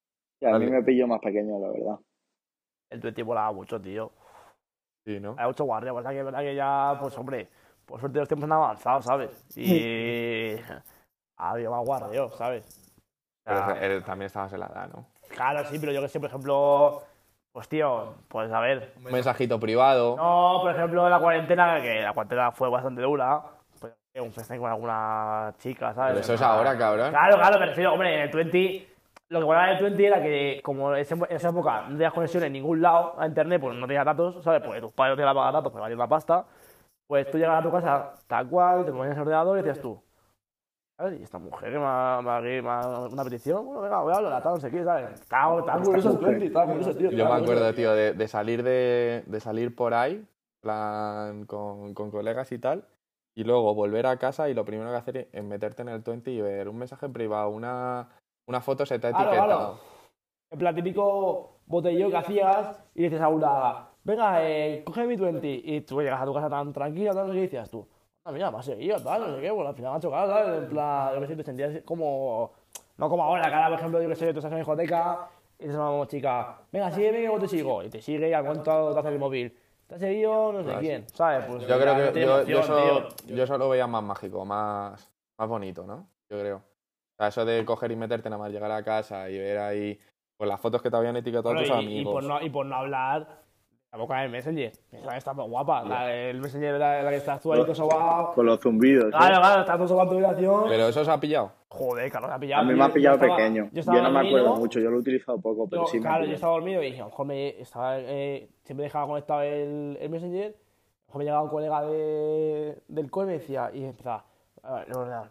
Sí, a mí Vale. me pilló más pequeño, la verdad. El twenty volaba mucho, tío. Sí, ¿no? Hay mucho guardia, verdad que es verdad que ya, pues hombre, por suerte los tiempos han avanzado, ¿sabes? Y había más guardeo, ¿sabes? O Pero sea, eh, también estabas en la edad, ¿no? claro, sí, pero yo que sé, por ejemplo, pues tío, pues a ver. Un mensajito privado. No, por ejemplo, la cuarentena, que la cuarentena fue bastante dura, pues un FaceTime con alguna chica, ¿sabes? Pero eso es ahora, cabrón. Claro, claro, me refiero, hombre, en el twenty, lo que molaba del twenty era que, como en ese- en esa época no tenías conexión en ningún lado a internet, pues no tenías datos, ¿sabes? Pues tus padres no te iban a pagar datos, pues valía una pasta. Pues tú llegabas a tu casa tal cual, te ponías el ordenador y decías tú, ¿sabes? Y esta mujer que me ha, me ha- que me ha- una petición, bueno, venga, voy a hablar, tal, no sé qué, ¿sabes? Estaba estaba curioso el twenty, estaba curioso, tío. Yo estaba me acuerdo, curioso. tío, de, de salir de, de salir por ahí, plan, con, con colegas y tal, y luego volver a casa y lo primero que hacer es meterte en el twenty y ver un mensaje privado, una, una foto se te ha Claro, etiquetado. claro. En plan, típico botellón que hacías y dices a una, venga, eh, coge mi twenty. Y tú llegas a tu casa tan tranquila, tal, no sé qué, y decías tú, ah, mira, me ha seguido, tal, no sé qué, bueno, al final me ha chocado, ¿sabes? En plan, yo que sé, te sentías como, no como ahora, que ahora, por ejemplo, yo que sé, tú estás en la discoteca y dices a una chica, venga, sígueme que yo te sigo. Y te sigue y al cuánto te hace el móvil. ¿Te ha seguido no sé Ah, sí. quién? ¿Sabes? Pues Yo creo ya no que tiene yo, emoción, yo, eso, tío. yo eso lo veía más mágico, más, más bonito, ¿no? Yo creo. O sea, eso de coger y meterte nada más llegar a casa y ver ahí pues, las fotos que te habían etiquetado Bueno, tus y, y amigos. por no, y por no hablar la boca del Messenger. Esa está muy guapa. La, el Messenger, la, la que estás tú ahí todo sobao. Con los zumbidos, ¿eh? Claro, claro, estás todo sobao en tu habitación. Pero eso se ha pillado. Joder, claro, me ha pillado. A mí tío. me ha Yo pillado estaba- pequeño. Yo Yo estaba no me dormido, acuerdo mucho, yo lo he utilizado poco, pero yo- sí me ha claro, yo pillado. estaba dormido y dije, a lo mejor me estaba, eh, siempre dejaba conectado el, el Messenger. A lo mejor me llegaba un colega de, del cole y me decía, y empezaba a ver, el ordenador,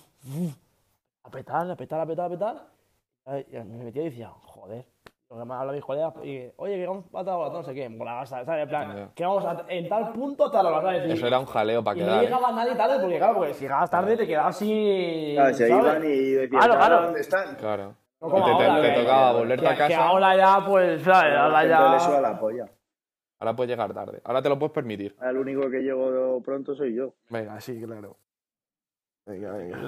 a petar, a petar, a petar, a petar. Y me metía y decía, joder. Lo que me habla mis colegas, y, oye, que vamos a tal hora, no sé qué, molaba, ¿sabes? En plan, Ya. que vamos a, en tal punto, tal hora, ¿sabes? Y- Eso era un jaleo para y no quedar. ¿eh? llegaba nadie tarde, porque claro, porque si llegabas tarde te quedabas así. Claro, se ¿sabes? iban y decían, Claro, "¿Ahora claro. ¿dónde están?". Claro. No Y como te, te- ahora, te que- tocaba que- volverte Que, a que casa. ahora ya, pues, ¿sabes? A la Ahora gente le suda ya. la polla. Ahora puedes llegar tarde. Ahora te lo puedes permitir. El único que llego pronto soy yo. Venga, sí, claro. Venga, venga.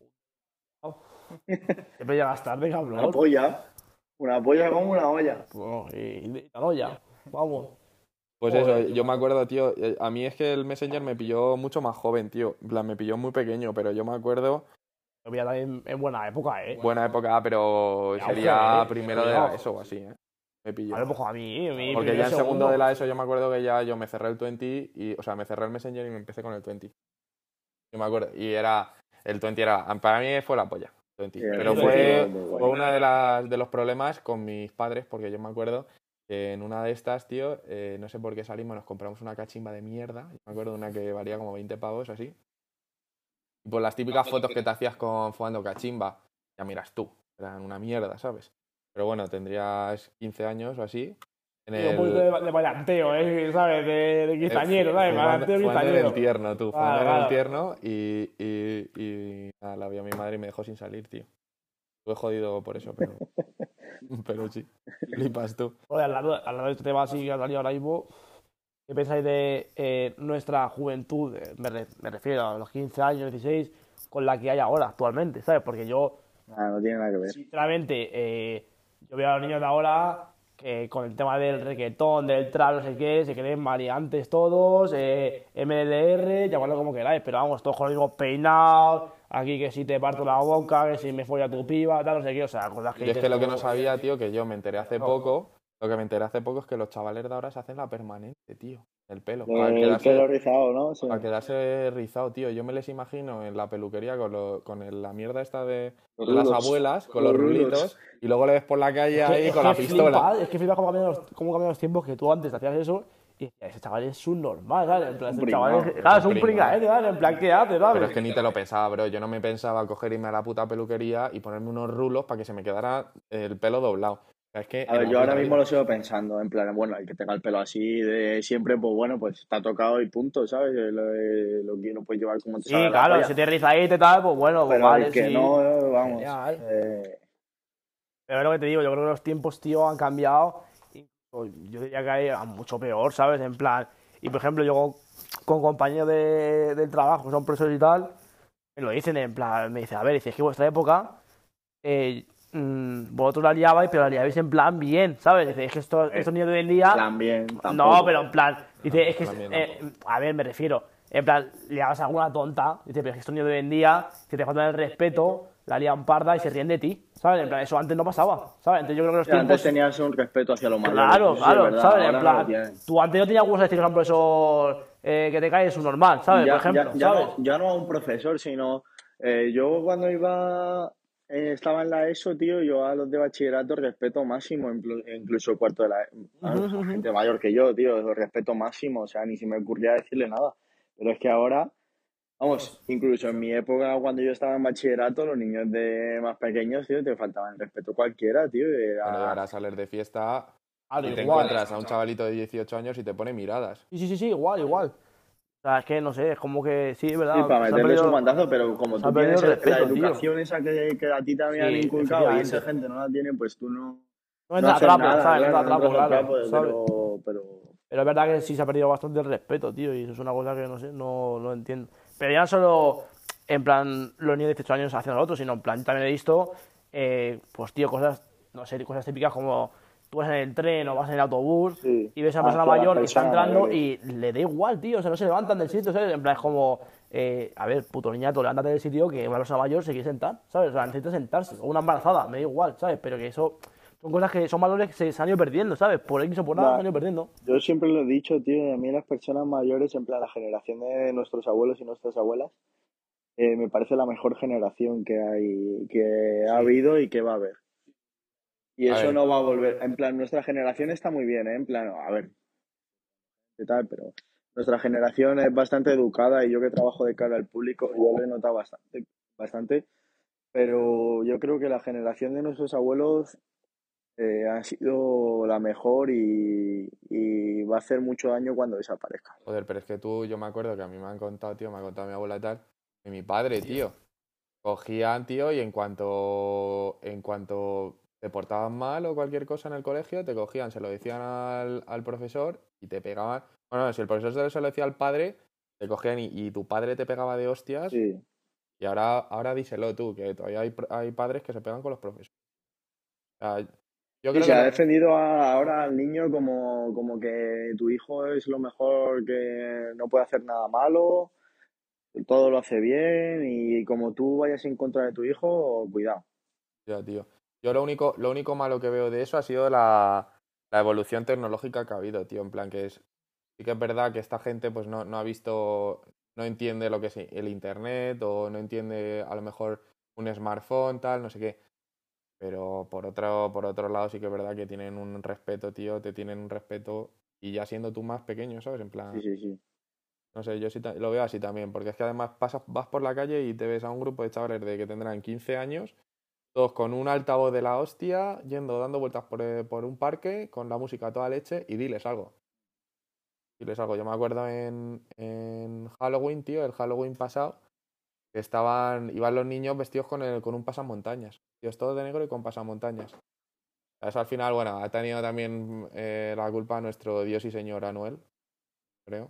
Siempre llegas tarde, Una cabrón. polla. Una polla como una olla. Bueno, y, y la olla, vamos. Pues Joder, eso, yo me acuerdo, tío. eh, A mí es que el Messenger me pilló mucho más joven, tío. En plan, me pilló muy pequeño, pero yo me acuerdo. Lo veía también en buena época, ¿eh? Buena época, pero De auge, sería ¿eh? primero de Cuidado. la ESO o así, ¿eh? Me pilló. A ver, pues a mí, a mí Porque primero, ya en segundo segundo. de la ESO yo me acuerdo que ya yo me cerré el twenty y, o sea, me cerré el Messenger y me empecé con el twenty. Yo me acuerdo. Y era, el twenty era, para mí fue la polla, twenty. Sí, el Pero twenty fue, fue muy guay. fue uno de, las, de los problemas con mis padres, porque yo me acuerdo que en una de estas, tío, eh, no sé por qué salimos, nos compramos una cachimba de mierda. Yo me acuerdo de una que valía como veinte pavos así. Y pues las típicas fotos que te hacías con jugando cachimba, ya miras tú, eran una mierda, ¿sabes? Pero bueno, tendrías quince años o así. En Y un poquito de, de bailanteo, ¿eh? ¿Sabes? De, de quinceañero, ¿sabes? Jugando, Bailanteo jugando en quinceañero. el tierno, tú, Claro, jugando en el claro. tierno y, y, y nada, la vi a mi madre y me dejó sin salir, tío. Estuve jodido por eso, pero, pero sí, flipas tú. Joder, hablando, hablando de este tema así que ha salido ahora mismo, ¿qué pensáis de eh, nuestra juventud? Eh, Me, re- me refiero a los quince años, dieciséis, con la que hay ahora, actualmente, ¿sabes? Porque yo, Nada, no tiene nada que ver. sinceramente, eh, yo veo a los niños de ahora que con el tema del reggaetón, del trap, no sé qué, se creen variantes todos, eh, M D R, llamadlo como queráis, pero vamos, todos con los mismos peinados, aquí que si te parto la boca, que si me folla tu piba, tal, no sé qué, o sea, cosas que Y es dices que lo que tú, no sabía, tío, que yo me enteré hace No. poco, lo que me enteré hace poco es que los chavales de ahora se hacen la permanente, tío, el pelo. El Para quedarse, pelo rizado, ¿no? Sí. para quedarse rizado, tío. Yo me les imagino en la peluquería con, lo- con el- la mierda esta de, Los de las rulos. abuelas, con Los los rulos. rulitos, y luego le ves por la calle Es que- ahí es con que la pistola. flipas, es que flipas cómo cambian, los, cómo cambian los tiempos, que tú antes hacías eso y decías, ese chaval es un normal, ¿sabes? En plan, Un ese pringao, chaval es, es claro, es un un pringao. pringaete, ¿sabes? En plan, ¿qué hace, sabes? Pero es que ni te lo pensaba, bro. Yo no me pensaba coger irme a la puta peluquería y ponerme unos rulos para que se me quedara el pelo doblado. O sea, es que A ver, en yo la ahora puta mismo vida. lo sigo pensando, en plan, bueno, el que tenga el pelo así de siempre, pues bueno, pues está tocado y punto, ¿sabes? Lo, eh, lo que no puedes llevar como te Sí, sale la claro, polla. si te rizadito y tal, pues bueno, pues Pero vale, el que sí. no, vamos, Genial. eh, Pero es lo que te digo, yo creo que los tiempos, tío, han cambiado. Incluso yo diría que hay a mucho peor, ¿sabes? En plan, y por ejemplo, yo con compañeros de, del trabajo, que son profesores y tal, me lo dicen en plan, me dicen, a ver, dice, es que vuestra época, eh, mmm, vosotros la liabais, pero la liabais en plan bien, ¿sabes? Dice, es que estos, estos niños de hoy en día... También, tampoco. No, pero en plan, dice, es que, También, eh, tampoco. a ver, me refiero, en plan, liabas alguna tonta, dice, pero es que estos niños de hoy en día, si te faltan el respeto, la lían parda y se ríen de ti, ¿sabes? En plan, eso antes no pasaba, ¿sabes? Entonces yo creo que los Sí, antes tiempos... tenías un respeto hacia lo mayor. Claro, eso sí es claro, verdad, ¿sabes? En ahora no plan, lo tienes. tú antes no tenías huevos a decir a un profesor eh, que te caes, es un normal, ¿sabes? Ya, Por ejemplo, ya, ya, ¿sabes? no, ya no a un profesor, sino eh, yo cuando iba, eh, estaba en la ESO, tío, yo a los de bachillerato respeto máximo, inclu- incluso cuarto de la Ujú, a ujú. gente mayor que yo, tío, respeto máximo, o sea, ni se me ocurría decirle nada. Pero es que ahora, vamos, incluso en mi época, cuando yo estaba en bachillerato, los niños de más pequeños, tío, te faltaban el respeto cualquiera, tío. Bueno, y Era... ahora sales de fiesta Claro, y te igual. encuentras a un chavalito de dieciocho años y te pone miradas. Sí, sí, sí, sí, igual, igual. O sea, es que no sé, es como que sí, es Sí, verdad. para Se ha meterles un perdido, guantazo, pero como se ha tú perdido tienes el el- la respeto, tío. educación esa que, que a ti te habían Sí, inculcado y esa efectivamente. gente no la tiene, pues tú no, No no entra a haces trapo, nada, ¿sabes? No entra a claro, no trapo, entras al claro, trapo, ¿sabes? pero, pero Pero es verdad que sí se ha perdido bastante el respeto, tío, y eso es una cosa que no sé, no, no entiendo. Pero ya no solo en plan los niños de dieciocho años hacia nosotros, sino en plan también he visto, eh, pues tío, cosas, no sé, cosas típicas como tú vas en el tren o vas en el autobús sí, y ves a una persona hacia las mayor que está personas entrando mayores. y le da igual, tío, o sea, no se levantan del sitio, ¿sabes? En plan es como, eh, a ver, puto niñato, levántate del sitio que una persona mayor se quiere sentar, ¿sabes? O sea, necesita sentarse, o una embarazada, me da igual, ¿sabes? Pero que eso son cosas que son valores que se, se han ido perdiendo, ¿sabes? Por X o por nada se Va, han ido perdiendo. yo siempre lo he dicho, tío, a mí las personas mayores, en plan la generación de nuestros abuelos y nuestras abuelas, eh, me parece la mejor generación que hay, que ha Sí. habido y que va a haber. Y A eso ver, no va a volver. En plan, nuestra generación está muy bien, ¿eh? En plan, a ver, qué tal, pero nuestra generación es bastante educada y yo que trabajo de cara al público, yo lo he notado bastante, bastante, pero yo creo que la generación de nuestros abuelos eh, ha sido la mejor y, y va a hacer mucho daño cuando desaparezca. joder, pero es que tú, yo me acuerdo que a mí me han contado, tío, me ha contado mi abuela y tal, que mi padre, tío, cogían, tío, y en cuanto, en cuanto te portaban mal o cualquier cosa en el colegio, te cogían, se lo decían al, al profesor y te pegaban. Bueno, si el profesor se lo- se lo decía al padre, te cogían y, y tu padre te pegaba de hostias. Sí. Y ahora, ahora díselo tú, que todavía hay, pr- hay padres que se pegan con los profesores. O sea, yo Y creo se que ha lo- defendido a- ahora al niño como, como que tu hijo es lo mejor, que no puede hacer nada malo, que todo lo hace bien y como tú vayas en contra de tu hijo, cuidado. Ya, tío. Yo lo único, lo único malo que veo de eso ha sido la, la evolución tecnológica que ha habido, tío. En plan, que es, sí que es verdad que esta gente pues no, no ha visto, no entiende lo que es el internet o no entiende a lo mejor un smartphone, tal, no sé qué. Pero por otro, por otro lado sí que es verdad que tienen un respeto, tío, te tienen un respeto y ya siendo tú más pequeño, ¿sabes? En Sí, plan, sí, sí. no sé, yo sí ta- lo veo así también, porque es que además pasas, vas por la calle y te ves a un grupo de chavales de que tendrán quince años, todos con un altavoz de la hostia, yendo, dando vueltas por, eh, por un parque, con la música a toda leche, y diles algo. Diles algo. Yo me acuerdo en, en Halloween, tío, el Halloween pasado, que estaban, iban los niños vestidos con, el, con un pasamontañas. Tíos todos de negro y con pasamontañas. Eso al final, bueno, ha tenido también eh, la culpa nuestro Dios y Señor Anuel, creo.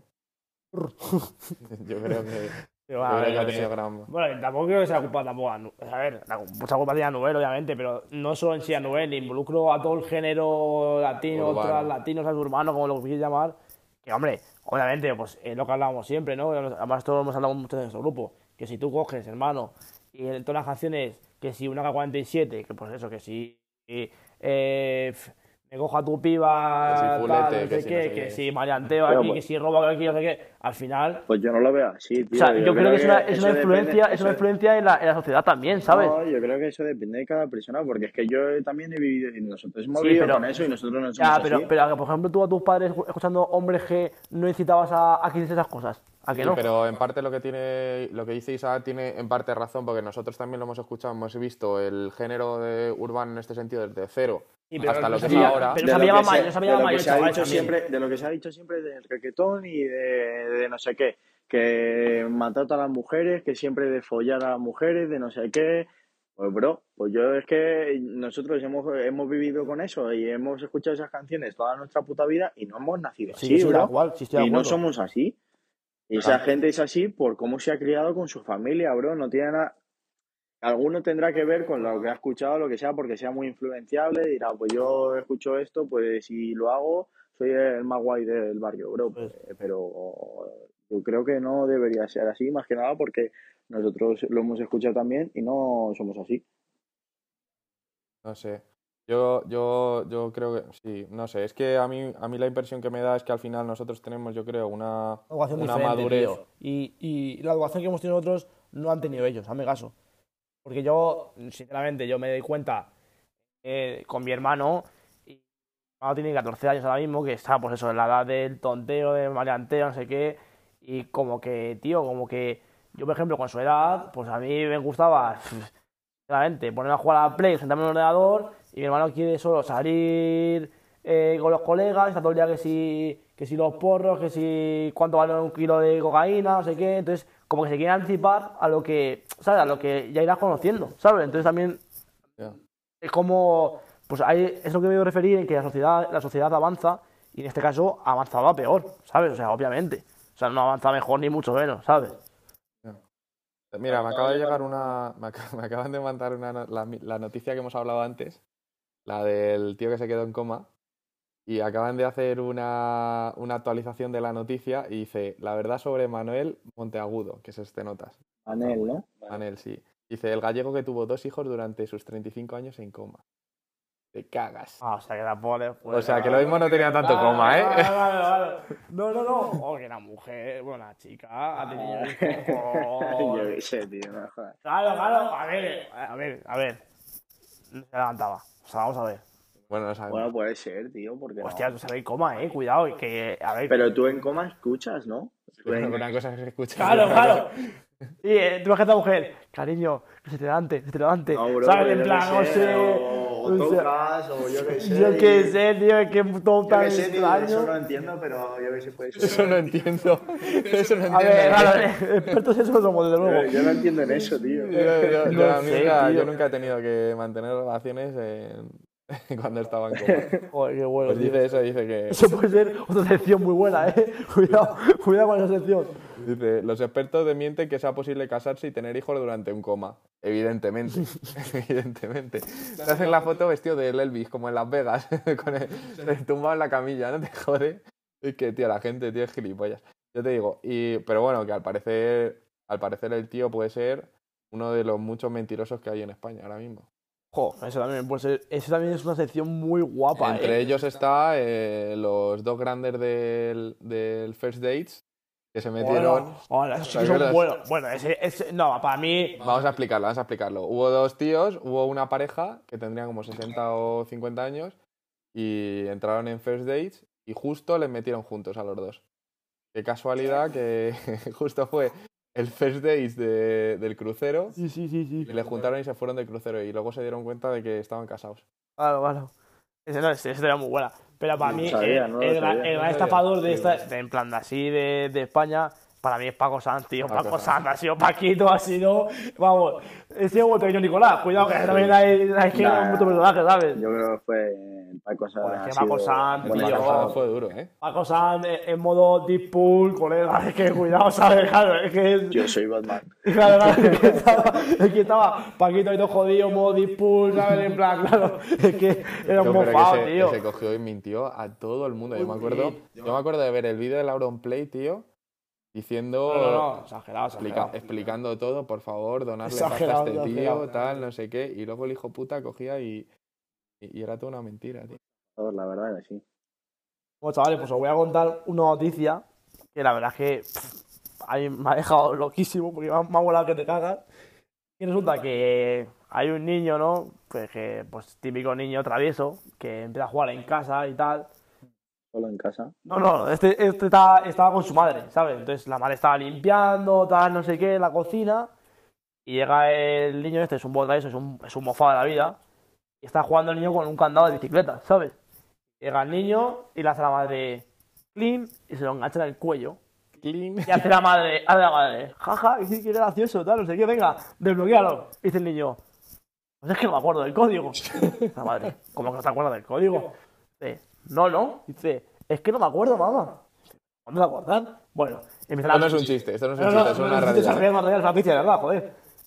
Yo creo que, Pero, yo bueno, a creo ver, que ha no tenido sé. gran... Bueno, tampoco creo que sea culpa tampoco a Nu- a ver, la, mucha culpa tiene Anuel, obviamente, pero no solo en sí a Anuel, involucro a todo el género latino, Urbano. tras latinos, al urbano, como lo quieras llamar, que hombre, obviamente, pues es lo que hablábamos siempre, ¿no? Además todos hemos hablado mucho de nuestro grupo, que si tú coges, hermano, y en todas las canciones, que si una K cuarenta y siete, que pues eso, que si eh, f- me cojo a tu Que si piba, fulete, tal, no que sé si no qué, sé que qué. si maleanteo Pero, aquí, pues, que si robo aquí, no sé qué, al final... pues yo no lo veo así, O tío. sea, yo, creo que es una, es eso una depende- influencia, es eso- una influencia en la, en la sociedad también, ¿sabes? No, yo creo que eso depende de cada persona, porque es que yo también he vivido, y nosotros hemos Sí, vivido pero- con eso y nosotros no somos Ya, así. pero, pero por ejemplo, tú a tus padres escu- escuchando Hombres G no incitabas a, a que hiciese esas cosas. ¿A que Sí, no? pero en parte lo que tiene, lo que dice Isa tiene en parte razón, porque nosotros también lo hemos escuchado, hemos visto el género de urbano en este sentido desde cero Sí, pero hasta no lo que es sabía- ahora. pero De lo sabía que más se- mayor, sabía de lo más que mayor, se ha chaval, dicho también. siempre, de lo que se ha dicho siempre del reggaetón y de, de no sé qué, que matar a las mujeres, que siempre de follar a las mujeres, de no sé qué. Pues bro, pues yo es que nosotros hemos, hemos vivido con eso y hemos escuchado esas canciones toda nuestra puta vida y no hemos nacido Sí, así, sí, bro. da igual, sí estoy de Y no acuerdo. somos así. Y esa Ah. gente es así por cómo se ha criado con su familia, bro. No tiene nada. Alguno tendrá que ver con lo que ha escuchado, lo que sea, porque sea muy influenciable. Dirá, pues yo escucho esto, pues si lo hago, soy el más guay del barrio, bro. Pues, Pues, pero yo creo que no debería ser así, más que nada porque nosotros lo hemos escuchado también y no somos así. No sé. Yo, yo, yo creo que sí, no sé. Es que a mí, a mí la impresión que me da es que al final nosotros tenemos, yo creo, una, educación una diferente, madurez. tío. Y, y la educación que hemos tenido nosotros no han tenido ellos, hazme caso. Porque yo, sinceramente, yo me doy cuenta eh, con mi hermano, y mi hermano tiene catorce años ahora mismo, que está, pues eso, en la edad del tonteo, del maleanteo, no sé qué, y como que, tío, como que yo, por ejemplo, con su edad, pues a mí me gustaba, sinceramente, ponerme a jugar a la Play, sentarme en el ordenador, y mi hermano quiere solo salir eh, con los colegas, está todo el día que si, que si los porros, que si cuánto vale un kilo de cocaína, no sé qué, entonces como que se quiere anticipar a lo que, ¿sabes? A lo que ya irás conociendo, ¿sabes? Entonces también Ya. es como, pues hay, es lo que me quiero referir en que la sociedad, la sociedad avanza y en este caso avanzaba peor, ¿sabes? O sea, obviamente. O sea, no avanza mejor ni mucho menos, ¿sabes? Ya. Mira, me acaba de llegar una. Me, ac- me acaban de mandar una, no- la, mi- la noticia que hemos hablado antes, la del tío que se quedó en coma, y acaban de hacer una, una actualización de la noticia y dice: la verdad sobre Manuel Monteagudo, que es este notas. Anel, ¿no? Manel, sí. Dice: el gallego que tuvo dos hijos durante sus treinta y cinco años en coma. Te cagas. Ah, o sea, que la pole, pues, O sea, que lo mismo no tenía tanto coma, ¿eh? Vale, vale, vale. No, no, no. Oh, que la mujer, bueno, la chica ha tenido hijos con... Yo qué sé, tío, no jodas. Claro, claro. A ver, a ver, a ver. No se levantaba. O sea, vamos a ver. Bueno, no sabemos. Bueno, puede ser, tío, porque no. Hostia, tú sabes en coma, eh. Cuidado, que. A ver. Pero tú en coma escuchas, ¿no? Tú en- Una cosa es que se escucha. Claro, claro. Sí, eh, tú ves que esta mujer, cariño, que se te levante, que se te levante. No, bro, ¿Sabes? yo En qué plan, no sé. O, o no sé. tocas, o yo qué sé. Yo qué y- sé, tío, es que todo Yo tan qué sé, tío, extraño. eso no entiendo, pero yo qué sé, puede ser. Eso no entiendo. Eso no entiendo. A ver, claro, eh, expertos en eso no somos, desde Yo, luego. yo no entiendo en eso, tío. Yo, yo- No yo sé, nunca, tío. yo nunca he tenido que mantener relaciones en- cuando estaba en coma. Joder, qué bueno, Pues tío. dice eso, dice que. Eso puede ser otra sección muy buena, eh. Cuidado, cuidado con esa sección. Dice: los expertos desmienten que sea posible casarse y tener hijos durante un coma. Evidentemente. Evidentemente. Te hacen la foto vestido de Elvis, como en Las Vegas, con el, tumbado en la camilla, ¿no te jode? Es que, tío, la gente, tío, es gilipollas. Yo te digo, y, pero bueno, que al parecer, al parecer el tío puede ser uno de los muchos mentirosos que hay en España ahora mismo. Jo, eso también puede ser. Eso también es una sección muy guapa, Entre eh. ellos está eh, los dos grandes del, del First Dates, que se metieron... Hola, hola, esos sí ¿Te que son acuerdas? buenos. Bueno, ese, ese, no, para mí. Vamos a explicarlo, vamos a explicarlo. Hubo dos tíos, hubo una pareja que tendrían como sesenta o cincuenta años y entraron en First Dates y justo les metieron juntos a los dos. Qué casualidad que justo fue el First Dates de- del crucero Sí, sí, sí, sí. y les juntaron y se fueron del crucero y luego se dieron cuenta de que estaban casados. Claro, claro. Ese no, ese, ese era muy buena. Pero para No mí, sabía, eh, no lo el, gran- sabía. el No gran sabía. estafador de Sí, esta, bueno. de- en plan de así de, de España, para mí es Paco Sanz, tío. Paco Paco Sanz. Sanz ha sido Paquito, ha sido. Vamos, ese vuelto yo Nicolás. Cuidado, que también hay, hay que Nah, muchos personajes, ¿sabes? Yo creo que fue Paco Sanz. Joder, es que ha Paco sido Sanz, buena tío. Paco cazada. Sanz fue duro, ¿eh? Paco Sanz en, en modo deep pool, colega. Es que cuidado, ¿sabes? Claro, es que es. Yo soy Batman. Claro, claro, es que estaba, es que estaba Paquito ahí todo jodido, modo deep pool, ¿sabes? En plan, claro, es que era un Yo, pero que mofado, se, tío. que se cogió y mintió a todo el mundo. Yo me Uy, acuerdo, sí. yo me acuerdo de ver el vídeo de Lauron Play, tío, diciendo, No, no, no, exagerado, explica- exagerado. explicando todo, por favor, donarle pasta a Exagerado, este tío, exagerado. tal, no sé qué. Y luego el hijo puta cogía y, y, y era toda una mentira, tío. La verdad que sí. Bueno, chavales, pues os voy a contar una noticia que la verdad es que pff, a mí me ha dejado loquísimo porque me ha, me ha volado que te cagas. Y resulta que hay un niño, ¿no? Pues que, pues típico niño travieso, que empieza a jugar en casa y tal. Solo en casa. No, no, este, este estaba, estaba con su madre, ¿sabes? Entonces la madre estaba limpiando, tal, no sé qué, en la cocina. Y llega el niño este, es un botrazo, es un, es un mofado de la vida. Y está jugando el niño con un candado de bicicleta, ¿sabes? Llega el niño y le hace a la madre clean y se lo engancha en el cuello. Clean. Y hace la madre, hace la madre, jaja, que que gracioso, tal, no sé qué, venga, desbloquealo. Y dice el niño, pues es que no me acuerdo del código. La madre, ¿cómo que no te acuerdas del código? Dice, no, no. Dice, es que no me acuerdo, mamá. ¿Cuándo te acuerdas? Bueno, empieza la... Esto no es un chiste, esto no es un No, chiste, no, es no, una no, realidad. es real, es real, es noticia, de verdad, joder.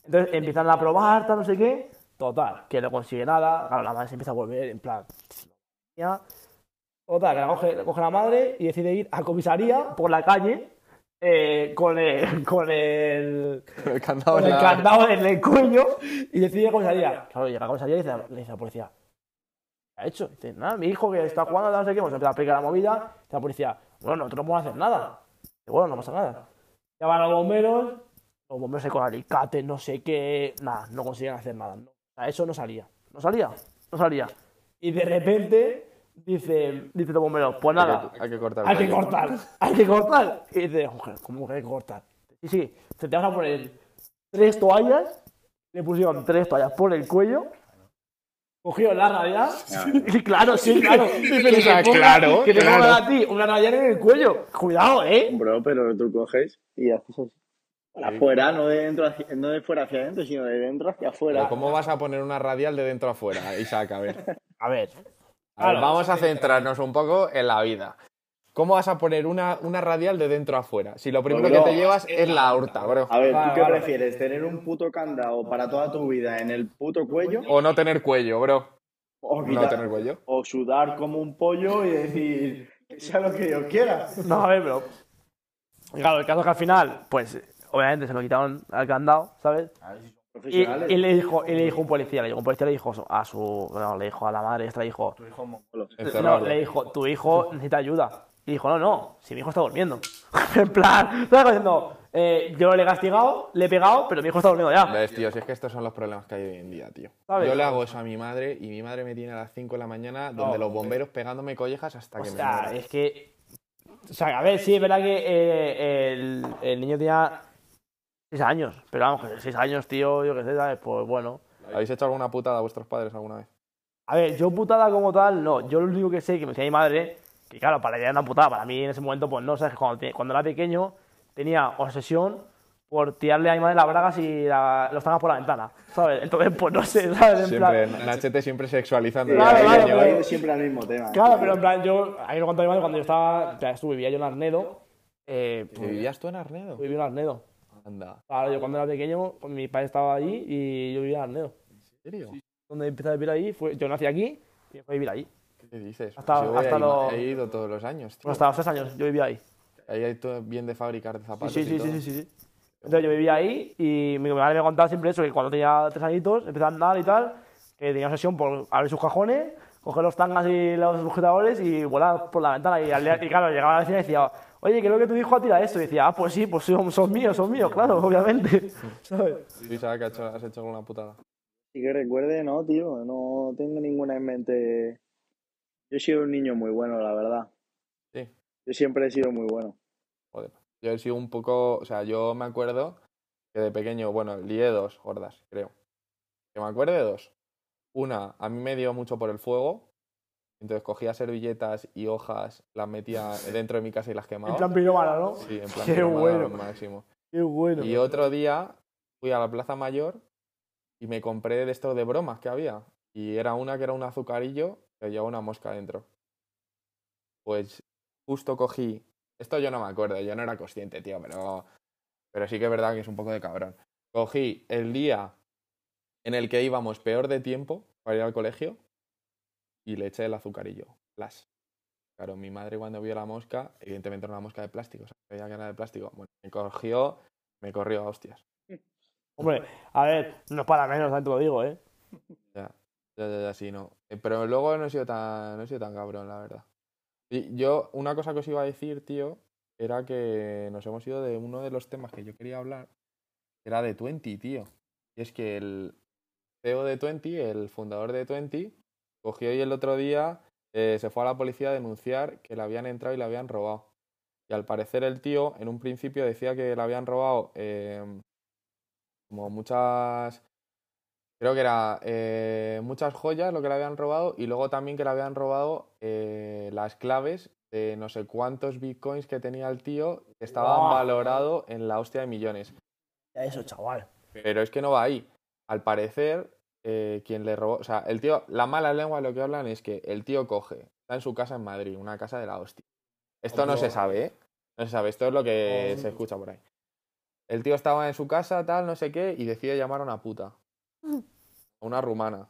Entonces empiezan a probar, tal, no sé qué. Total, que no consigue nada. Claro, la madre se empieza a volver en plan. Ya. Total, que la coge, la coge la madre y decide ir a comisaría por la calle eh, con el. con el. El candado con en el la- candado en el cuello y decide ir a comisaría. Claro, llega a comisaría y dice, le dice a la policía. ¿Qué ha hecho? Dice, nada, mi hijo que está jugando, no sé qué, pues empieza a aplicar la movida. Dice la policía, bueno, nosotros no podemos hacer nada. Dice, bueno, no pasa nada. Llaman a los bomberos, los bomberos se con alicates, no sé qué, nada, no consiguen hacer nada. No. O sea, eso no salía, no salía, no salía. Y de repente dice, dice el bombero, pues nada, Hay que, hay que cortar. el hay que cuello. cortar, hay que cortar. Y dice, joder, ¿cómo que hay que cortar? Sí, sí, se te vas a poner tres toallas, le pusieron tres toallas por el cuello. Cogió la radial. Y claro, sí, claro. Que te sea, ponga- claro, que te claro. pongan a ti una radial en el cuello. Cuidado, ¿eh? Bro, pero tú coges y haces así. Para afuera, no de dentro hacia, no de fuera hacia adentro, sino de dentro hacia Pero afuera. ¿cómo vas a poner una radial de dentro a fuera, Isaac? A ver. A ver. A ver, Claro. vamos a centrarnos un poco en la vida. ¿Cómo vas a poner una, una radial de dentro a fuera? Si lo primero Bro, que te llevas es la aorta, bro. A ver, ¿tú Vale, qué vale. prefieres? ¿Tener un puto candado para toda tu vida en el puto cuello? O no tener cuello, bro. O, No quitar- tener cuello. o sudar como un pollo y decir que sea lo que yo quiera. No, a ver, bro. Claro, el caso es que al final, pues, obviamente se lo quitaron al candado, ¿sabes? Y, Profesionales. y le dijo, y le dijo un policía, le dijo, un policía le dijo a su, no, le dijo a la madre esta, le dijo, no, Encerrarlo. le dijo, tu hijo necesita ayuda. Y dijo, no, no, si mi hijo está durmiendo. En plan, ¿sabes? Diciendo, eh, yo le he castigado, le he pegado, pero mi hijo está durmiendo ya. Ves, tío, si es que estos son los problemas que hay hoy en día, tío. ¿Sabes? Yo le hago eso a mi madre y mi madre me tiene a las cinco de la mañana donde los bomberos pegándome collejas hasta O que me sea, muera. es que. O sea, a ver, sí, es verdad que eh, el, el niño tenía seis años. Pero vamos, que seis años, tío, yo qué sé, ¿sabes? Pues bueno. ¿Habéis hecho alguna putada a vuestros padres alguna vez? A ver, yo putada como tal, no. Yo lo único que sé que me decía mi madre, que claro, para ella era una putada. Para mí en ese momento, pues no, ¿sabes? Que Cuando, te- cuando era pequeño tenía obsesión por tirarle a mi madre las bragas y la- los tangas por la ventana, ¿sabes? Entonces, pues no sé, ¿sabes? En Siempre, plan, Nachete siempre sexualizando. Sí, al Claro, ahí claro, pequeño. le pero- doy siempre al mismo tema. claro, pero en plan, yo, a mí me contó mi madre cuando yo estaba, o sea, estuve, vivía yo en Arnedo, eh, ¿Que ¿Vivías tú en Arnedo? vivía en Arnedo. Anda. Claro, yo cuando era pequeño, pues, mi padre estaba allí y yo vivía en Arnedo. ¿En serio? Donde empecé a vivir ahí, fue, yo nací aquí y fui a vivir ahí. ¿Qué dices? Hasta- Pues yo hasta he, lo- he ido todos los años, tío. Bueno, hasta los tres años yo vivía ahí. Ahí hay todo bien de fabricar Sí, zapatos sí, y sí, todo. sí, sí, sí. Entonces yo vivía ahí y mi madre me contaba siempre eso, que cuando tenía tres añitos, empezaba a andar y tal, que tenía obsesión por abrir sus cajones, coger los tangas y los sujetadores y volar por la ventana. Y, al día- y claro, llegaba a la vecina y decía, oye, creo que tu hijo tira esto. Y decía, ah, pues sí, pues son, son míos, son míos, claro, obviamente. ¿Sabes? ¿Tú, Isaac, has hecho, has hecho alguna putada? Y que recuerde, no, tío, no tengo ninguna en mente. Yo he sido un niño muy bueno, la verdad. Sí. Yo siempre he sido muy bueno. Joder. Yo he sido un poco... O sea, yo me acuerdo que de pequeño, bueno, lié dos gordas, creo. Que me acuerdo de dos. Una, a mí me dio mucho por el fuego. Entonces cogía servilletas y hojas, las metía dentro de mi casa y las quemaba. En plan piromana, ¿no? Sí, en plan Qué piromana bueno. máximo. Qué bueno. Y otro día fui a la Plaza Mayor y me compré de estos de bromas que había. Y era una que era un azucarillo que llevaba una mosca dentro. Pues justo cogí... Esto yo no me acuerdo, yo no era consciente, tío, pero, pero sí que es verdad que es un poco de cabrón. Cogí el día en el que íbamos peor de tiempo para ir al colegio y le eché el azucarillo. Flash. Claro, mi madre cuando vio la mosca, evidentemente era una mosca de plástico, o sea, veía que era de plástico. Bueno, me cogió, me corrió a hostias. Hombre, a ver, no es para menos, también te lo digo, ¿eh? Ya, ya, ya, ya, sí, no. Eh, Pero luego no he sido tan, no he sido tan cabrón, la verdad. Y yo, una cosa que os iba a decir, tío, era que nos hemos ido de uno de los temas que yo quería hablar, que era de Twenty, tío. Y es que el C E O de Twenty, el fundador de Twenty, cogió y el otro día eh, se fue a la policía a denunciar que le habían entrado y le habían robado. Y al parecer el tío, en un principio, decía que le habían robado eh, como muchas... Creo que era eh, muchas joyas lo que le habían robado y luego también que le habían robado eh, las claves de no sé cuántos bitcoins que tenía el tío que estaban ¡Buah! valorados en la hostia de millones. Ya eso, chaval. Pero es que no va ahí. Al parecer, eh, quien le robó... O sea, el tío... La mala lengua lo que hablan es que el tío coge, está en su casa en Madrid, una casa de la hostia. Esto no se sabe, ¿eh? No se sabe, esto es lo que se escucha por ahí. El tío estaba en su casa, tal, no sé qué, y decide llamar a una puta. A una rumana.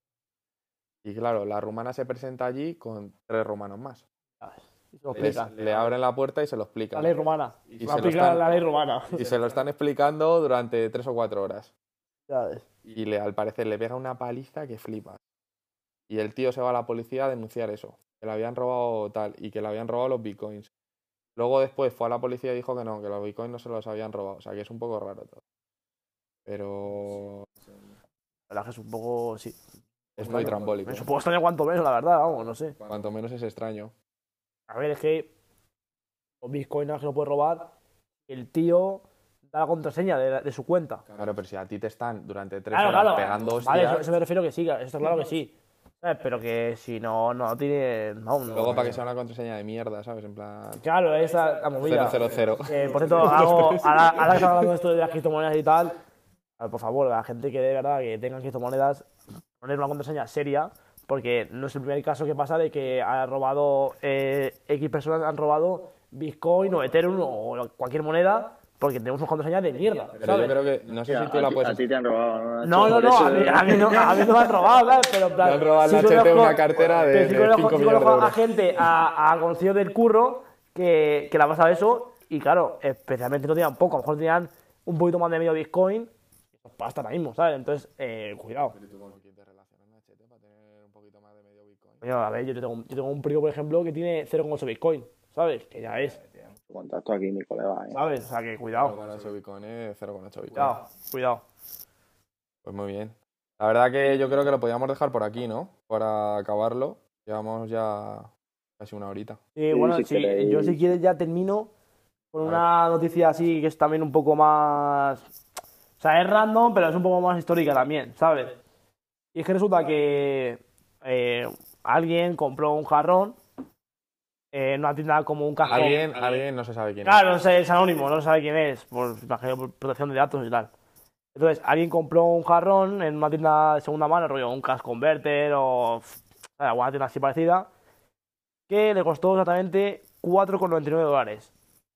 Y claro, la rumana se presenta allí con tres rumanos más. Y se lo Les- explica. le abren la puerta y se lo La explican. ley romana. Y Y se se lo aplica están- la ley romana. Y se lo están explicando durante tres o cuatro horas. Ya ves. Y le, al parecer le pega una paliza que flipas. Y el tío se va a la policía a denunciar eso. Que le habían robado tal. Y que le habían robado los bitcoins. Luego después fue a la policía y dijo que no, que los bitcoins no se los habían robado. O sea que es un poco raro todo. Pero La verdad que es un poco, sí. es muy trambólico. Me supongo extraño cuanto menos, la verdad, vamos, no sé. Cuanto menos es extraño. A ver, es que los bitcoins que no puede robar, el tío da la contraseña de, de su cuenta. Claro, pero si a ti te están durante tres Claro, horas claro. pegando hostias... Vale, eso, eso me refiero que sí, eso está claro que sí. ¿Sabes? Pero que si no, no tiene... No, no. Luego para que sea una contraseña de mierda, ¿sabes? En plan... Claro, esa la movida. cero cero cero. Eh, por cierto, hago, ahora, ahora que estamos hablando de esto de las criptomonedas y tal, a ver, por favor, la gente que de verdad que tenga criptomonedas, poner una contraseña seria, porque no es el primer caso que pasa de que ha robado eh, X personas han robado Bitcoin o Ethereum o cualquier moneda porque tenemos una contraseña de mierda, Pero yo ¿sabes? creo que... No sé Hostia, si tú a, la ti, puedes... a ti te han robado, ¿no? No, no, Por no, eso- a mí, a, mí no, a mí no me han robado, ¿sabes? Pero en plan, Me han robado en la sí H T conozco- una cartera de- pero sí de conozco- cinco sí millones de conozco a euros. gente, a, a conocidos del curro, que, que le ha pasado eso, y claro, especialmente no tenían poco, a lo mejor tenían un poquito más de medio Bitcoin, y eso pasa ahora mismo, ¿sabes? Entonces, eh, cuidado. ¿Pero tú con quién te relacionas en H T para tener un poquito más de medio bitcoin? Coño, a ver, yo tengo, yo tengo un primo, por ejemplo, que tiene cero coma ocho Bitcoin, ¿sabes? Que ya es, Contacto aquí, mi colega, ¿eh? ¿sabes? O sea, que Cero cuidado, coma ocho bitcoin es cero coma ocho bitcoin. cuidado, cuidado. Pues muy bien. La verdad que yo creo que lo podíamos dejar por aquí, ¿no? Para acabarlo. Llevamos ya casi una horita. Sí, Sí, bueno, si sí, queréis. yo si quieres ya termino con A una noticia así que es también un poco más... O sea, es random, pero es un poco más histórica también, ¿sabes? Y es que resulta que eh, alguien compró un jarrón eh, en una tienda como un cajón. Alguien, alguien no se sabe quién Claro, no sé, es anónimo, no se sabe quién es, por, imagino, por protección de datos y tal. Entonces, alguien compró un jarrón en una tienda de segunda mano, rollo un Cash Converter o pff, alguna tienda así parecida, que le costó exactamente cuatro coma noventa y nueve dólares.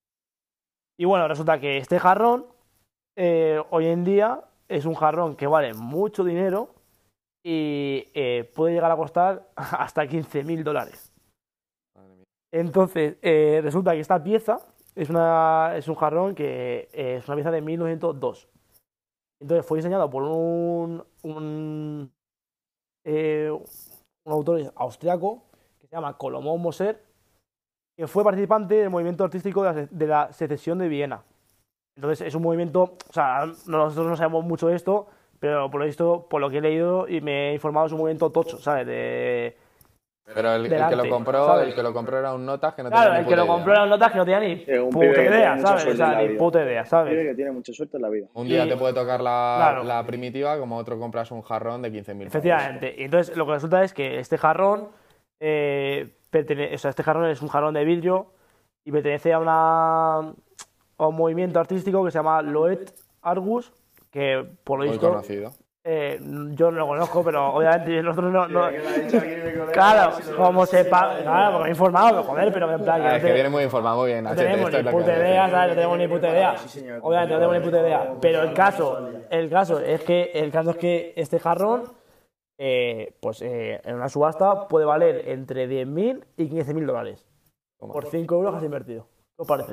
Y bueno, resulta que este jarrón, eh, hoy en día, es un jarrón que vale mucho dinero y eh, puede llegar a costar hasta quince mil dólares. es. Madre mía. Entonces, eh, resulta que esta pieza es, una, es un jarrón que eh, es una pieza de mil novecientos dos. Entonces fue diseñado por un, un, eh, un autor austriaco que se llama Colomón Moser, que fue participante del movimiento artístico de la, de la secesión de Viena. Entonces es un movimiento, o sea, nosotros no sabemos mucho de esto, pero por lo visto, por lo que he leído y me he informado, es un movimiento tocho, ¿sabes? De... Pero el, el Del que lo arte, compró, ¿sabes? el que lo compró era un notas que no Claro, tenía el ni que lo puta compró idea. eran notas que no tenía ni Eh, un puta pibe que idea, tiene mucha ¿sabes? O suerte sea, en la ni vida. puta idea, Pibe ¿sabes? que tiene mucha suerte en la vida. Un día Y- te puede tocar la, Claro. la primitiva, como otro compras un jarrón de quince mil. Efectivamente. Y entonces lo que resulta es que este jarrón, eh, pertene- o sea, este jarrón es un jarrón de vidrio y pertenece a, una, a un movimiento artístico que se llama Loet Argus, que por lo Muy visto conocido. eh, yo no lo conozco, pero obviamente nosotros no... no claro, como sepa... Claro, porque me he informado, pero joder, pero en plan... que Ah, no es que te- viene muy informado, muy bien. No H T, tenemos esto ni es lo que puta merece. idea, ¿sabes? No tenemos ni puta idea. señor. Obviamente no tenemos ni puta idea. Pero el caso, el caso es que el caso es que este jarrón, eh, pues eh, en una subasta puede valer entre diez mil y quince mil dólares. Toma. Por cinco euros que has invertido. ¿Qué os parece?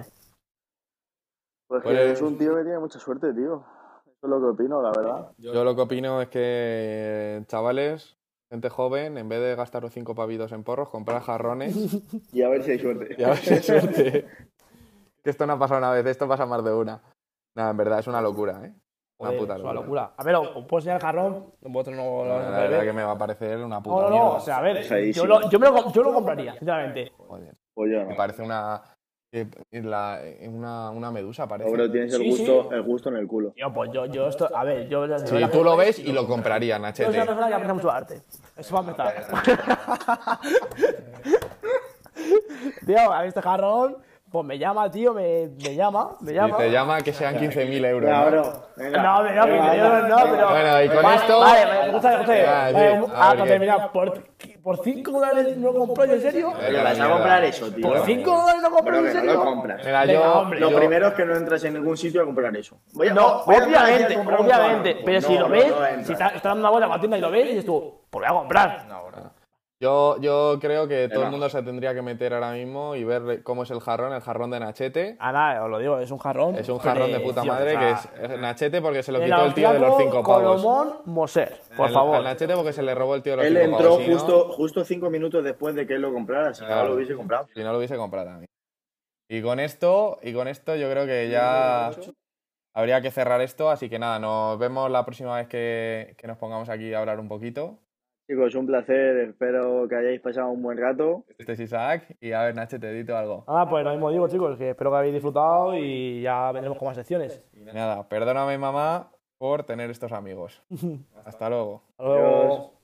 Pues que Pues- es un tío que tiene mucha suerte, tío. Eso es lo que opino, la verdad. Yo lo que opino es que, chavales, gente joven, en vez de gastar los cinco pavitos en porros, comprar jarrones Y a ver si hay suerte. y a ver si hay suerte. Que esto no ha pasado una vez, esto pasa más de una. Nada, en verdad es una locura, ¿eh? Una Joder, puta es una locura. locura. A ver, os puedo enseñar el jarrón. Vosotros no lo La verdad que me va a parecer una puta No, no, mierda. no. O sea, a ver, yo Pesadísimo. lo, yo me lo, com- yo lo compraría, sinceramente. Joder, Pues yo me no. parece una, eh, la- una, una medusa, parece. Pero tienes el Sí, gusto, sí. el gusto en el culo. Tío, pues yo, yo esto. A ver, yo. yo- Sí, yo- tú lo ves y lo comprarían, Yo soy una H T. persona que aprecia mucho arte. Eso va a empezar. Tío, a este jarrón, pues me llama, tío, me, me llama, me Y llama. te llama que sean quince mil euros. ¿no? Cabrón. venga. No, pero no, Venga, pero yo no, anda. no, pero. Bueno, y con vale, esto- Vale, vale, escucha, escucha. Ya, Vale, sí, un- a ah, ver para qué- terminar, por, ¿Por cinco dólares no lo compro yo, en serio? ¿Qué vas a comprar eso, tío? ¿Por cinco dólares no compro Pero yo, en que no serio? lo compras. Mira, Venga, yo, hombre. Lo yo- primero es que no entras en ningún sitio a comprar eso. Voy a- No, voy a entrar aquí a obviamente, comprar un obviamente. cuadro. Pero Pues si no, lo no, ves, no entras. si estás está dando una vuelta a la tienda y lo ves, y dices tú, pues voy a comprar. yo, yo creo que todo no. el mundo se tendría que meter ahora mismo y ver cómo es el jarrón, el jarrón de Nachete. Ah, nada, os lo digo, es un jarrón. Es un jarrón de puta precioso, madre o que sea, es, es Nachete porque se lo el quitó el tío de los austriaco cinco pavos. Colomón Moser, por El- favor. al Nachete porque se le robó el tío de los Él cinco entró pavos. si no- justo, justo cinco minutos después de que él lo comprara, si no Claro. lo hubiese comprado. Si no lo hubiese comprado también. Y con esto, y con esto yo creo que ya habría que cerrar esto, así que nada, nos vemos la próxima vez que, que nos pongamos aquí a hablar un poquito. Chicos, un placer, espero que hayáis pasado un buen rato. Este es Isaac y a ver, Nacho, te edito algo. Ah, pues lo mismo digo, chicos, que espero que habéis disfrutado y ya vendremos con más secciones. Nada, perdóname mamá por tener estos amigos. Hasta luego. Hasta luego. Adiós.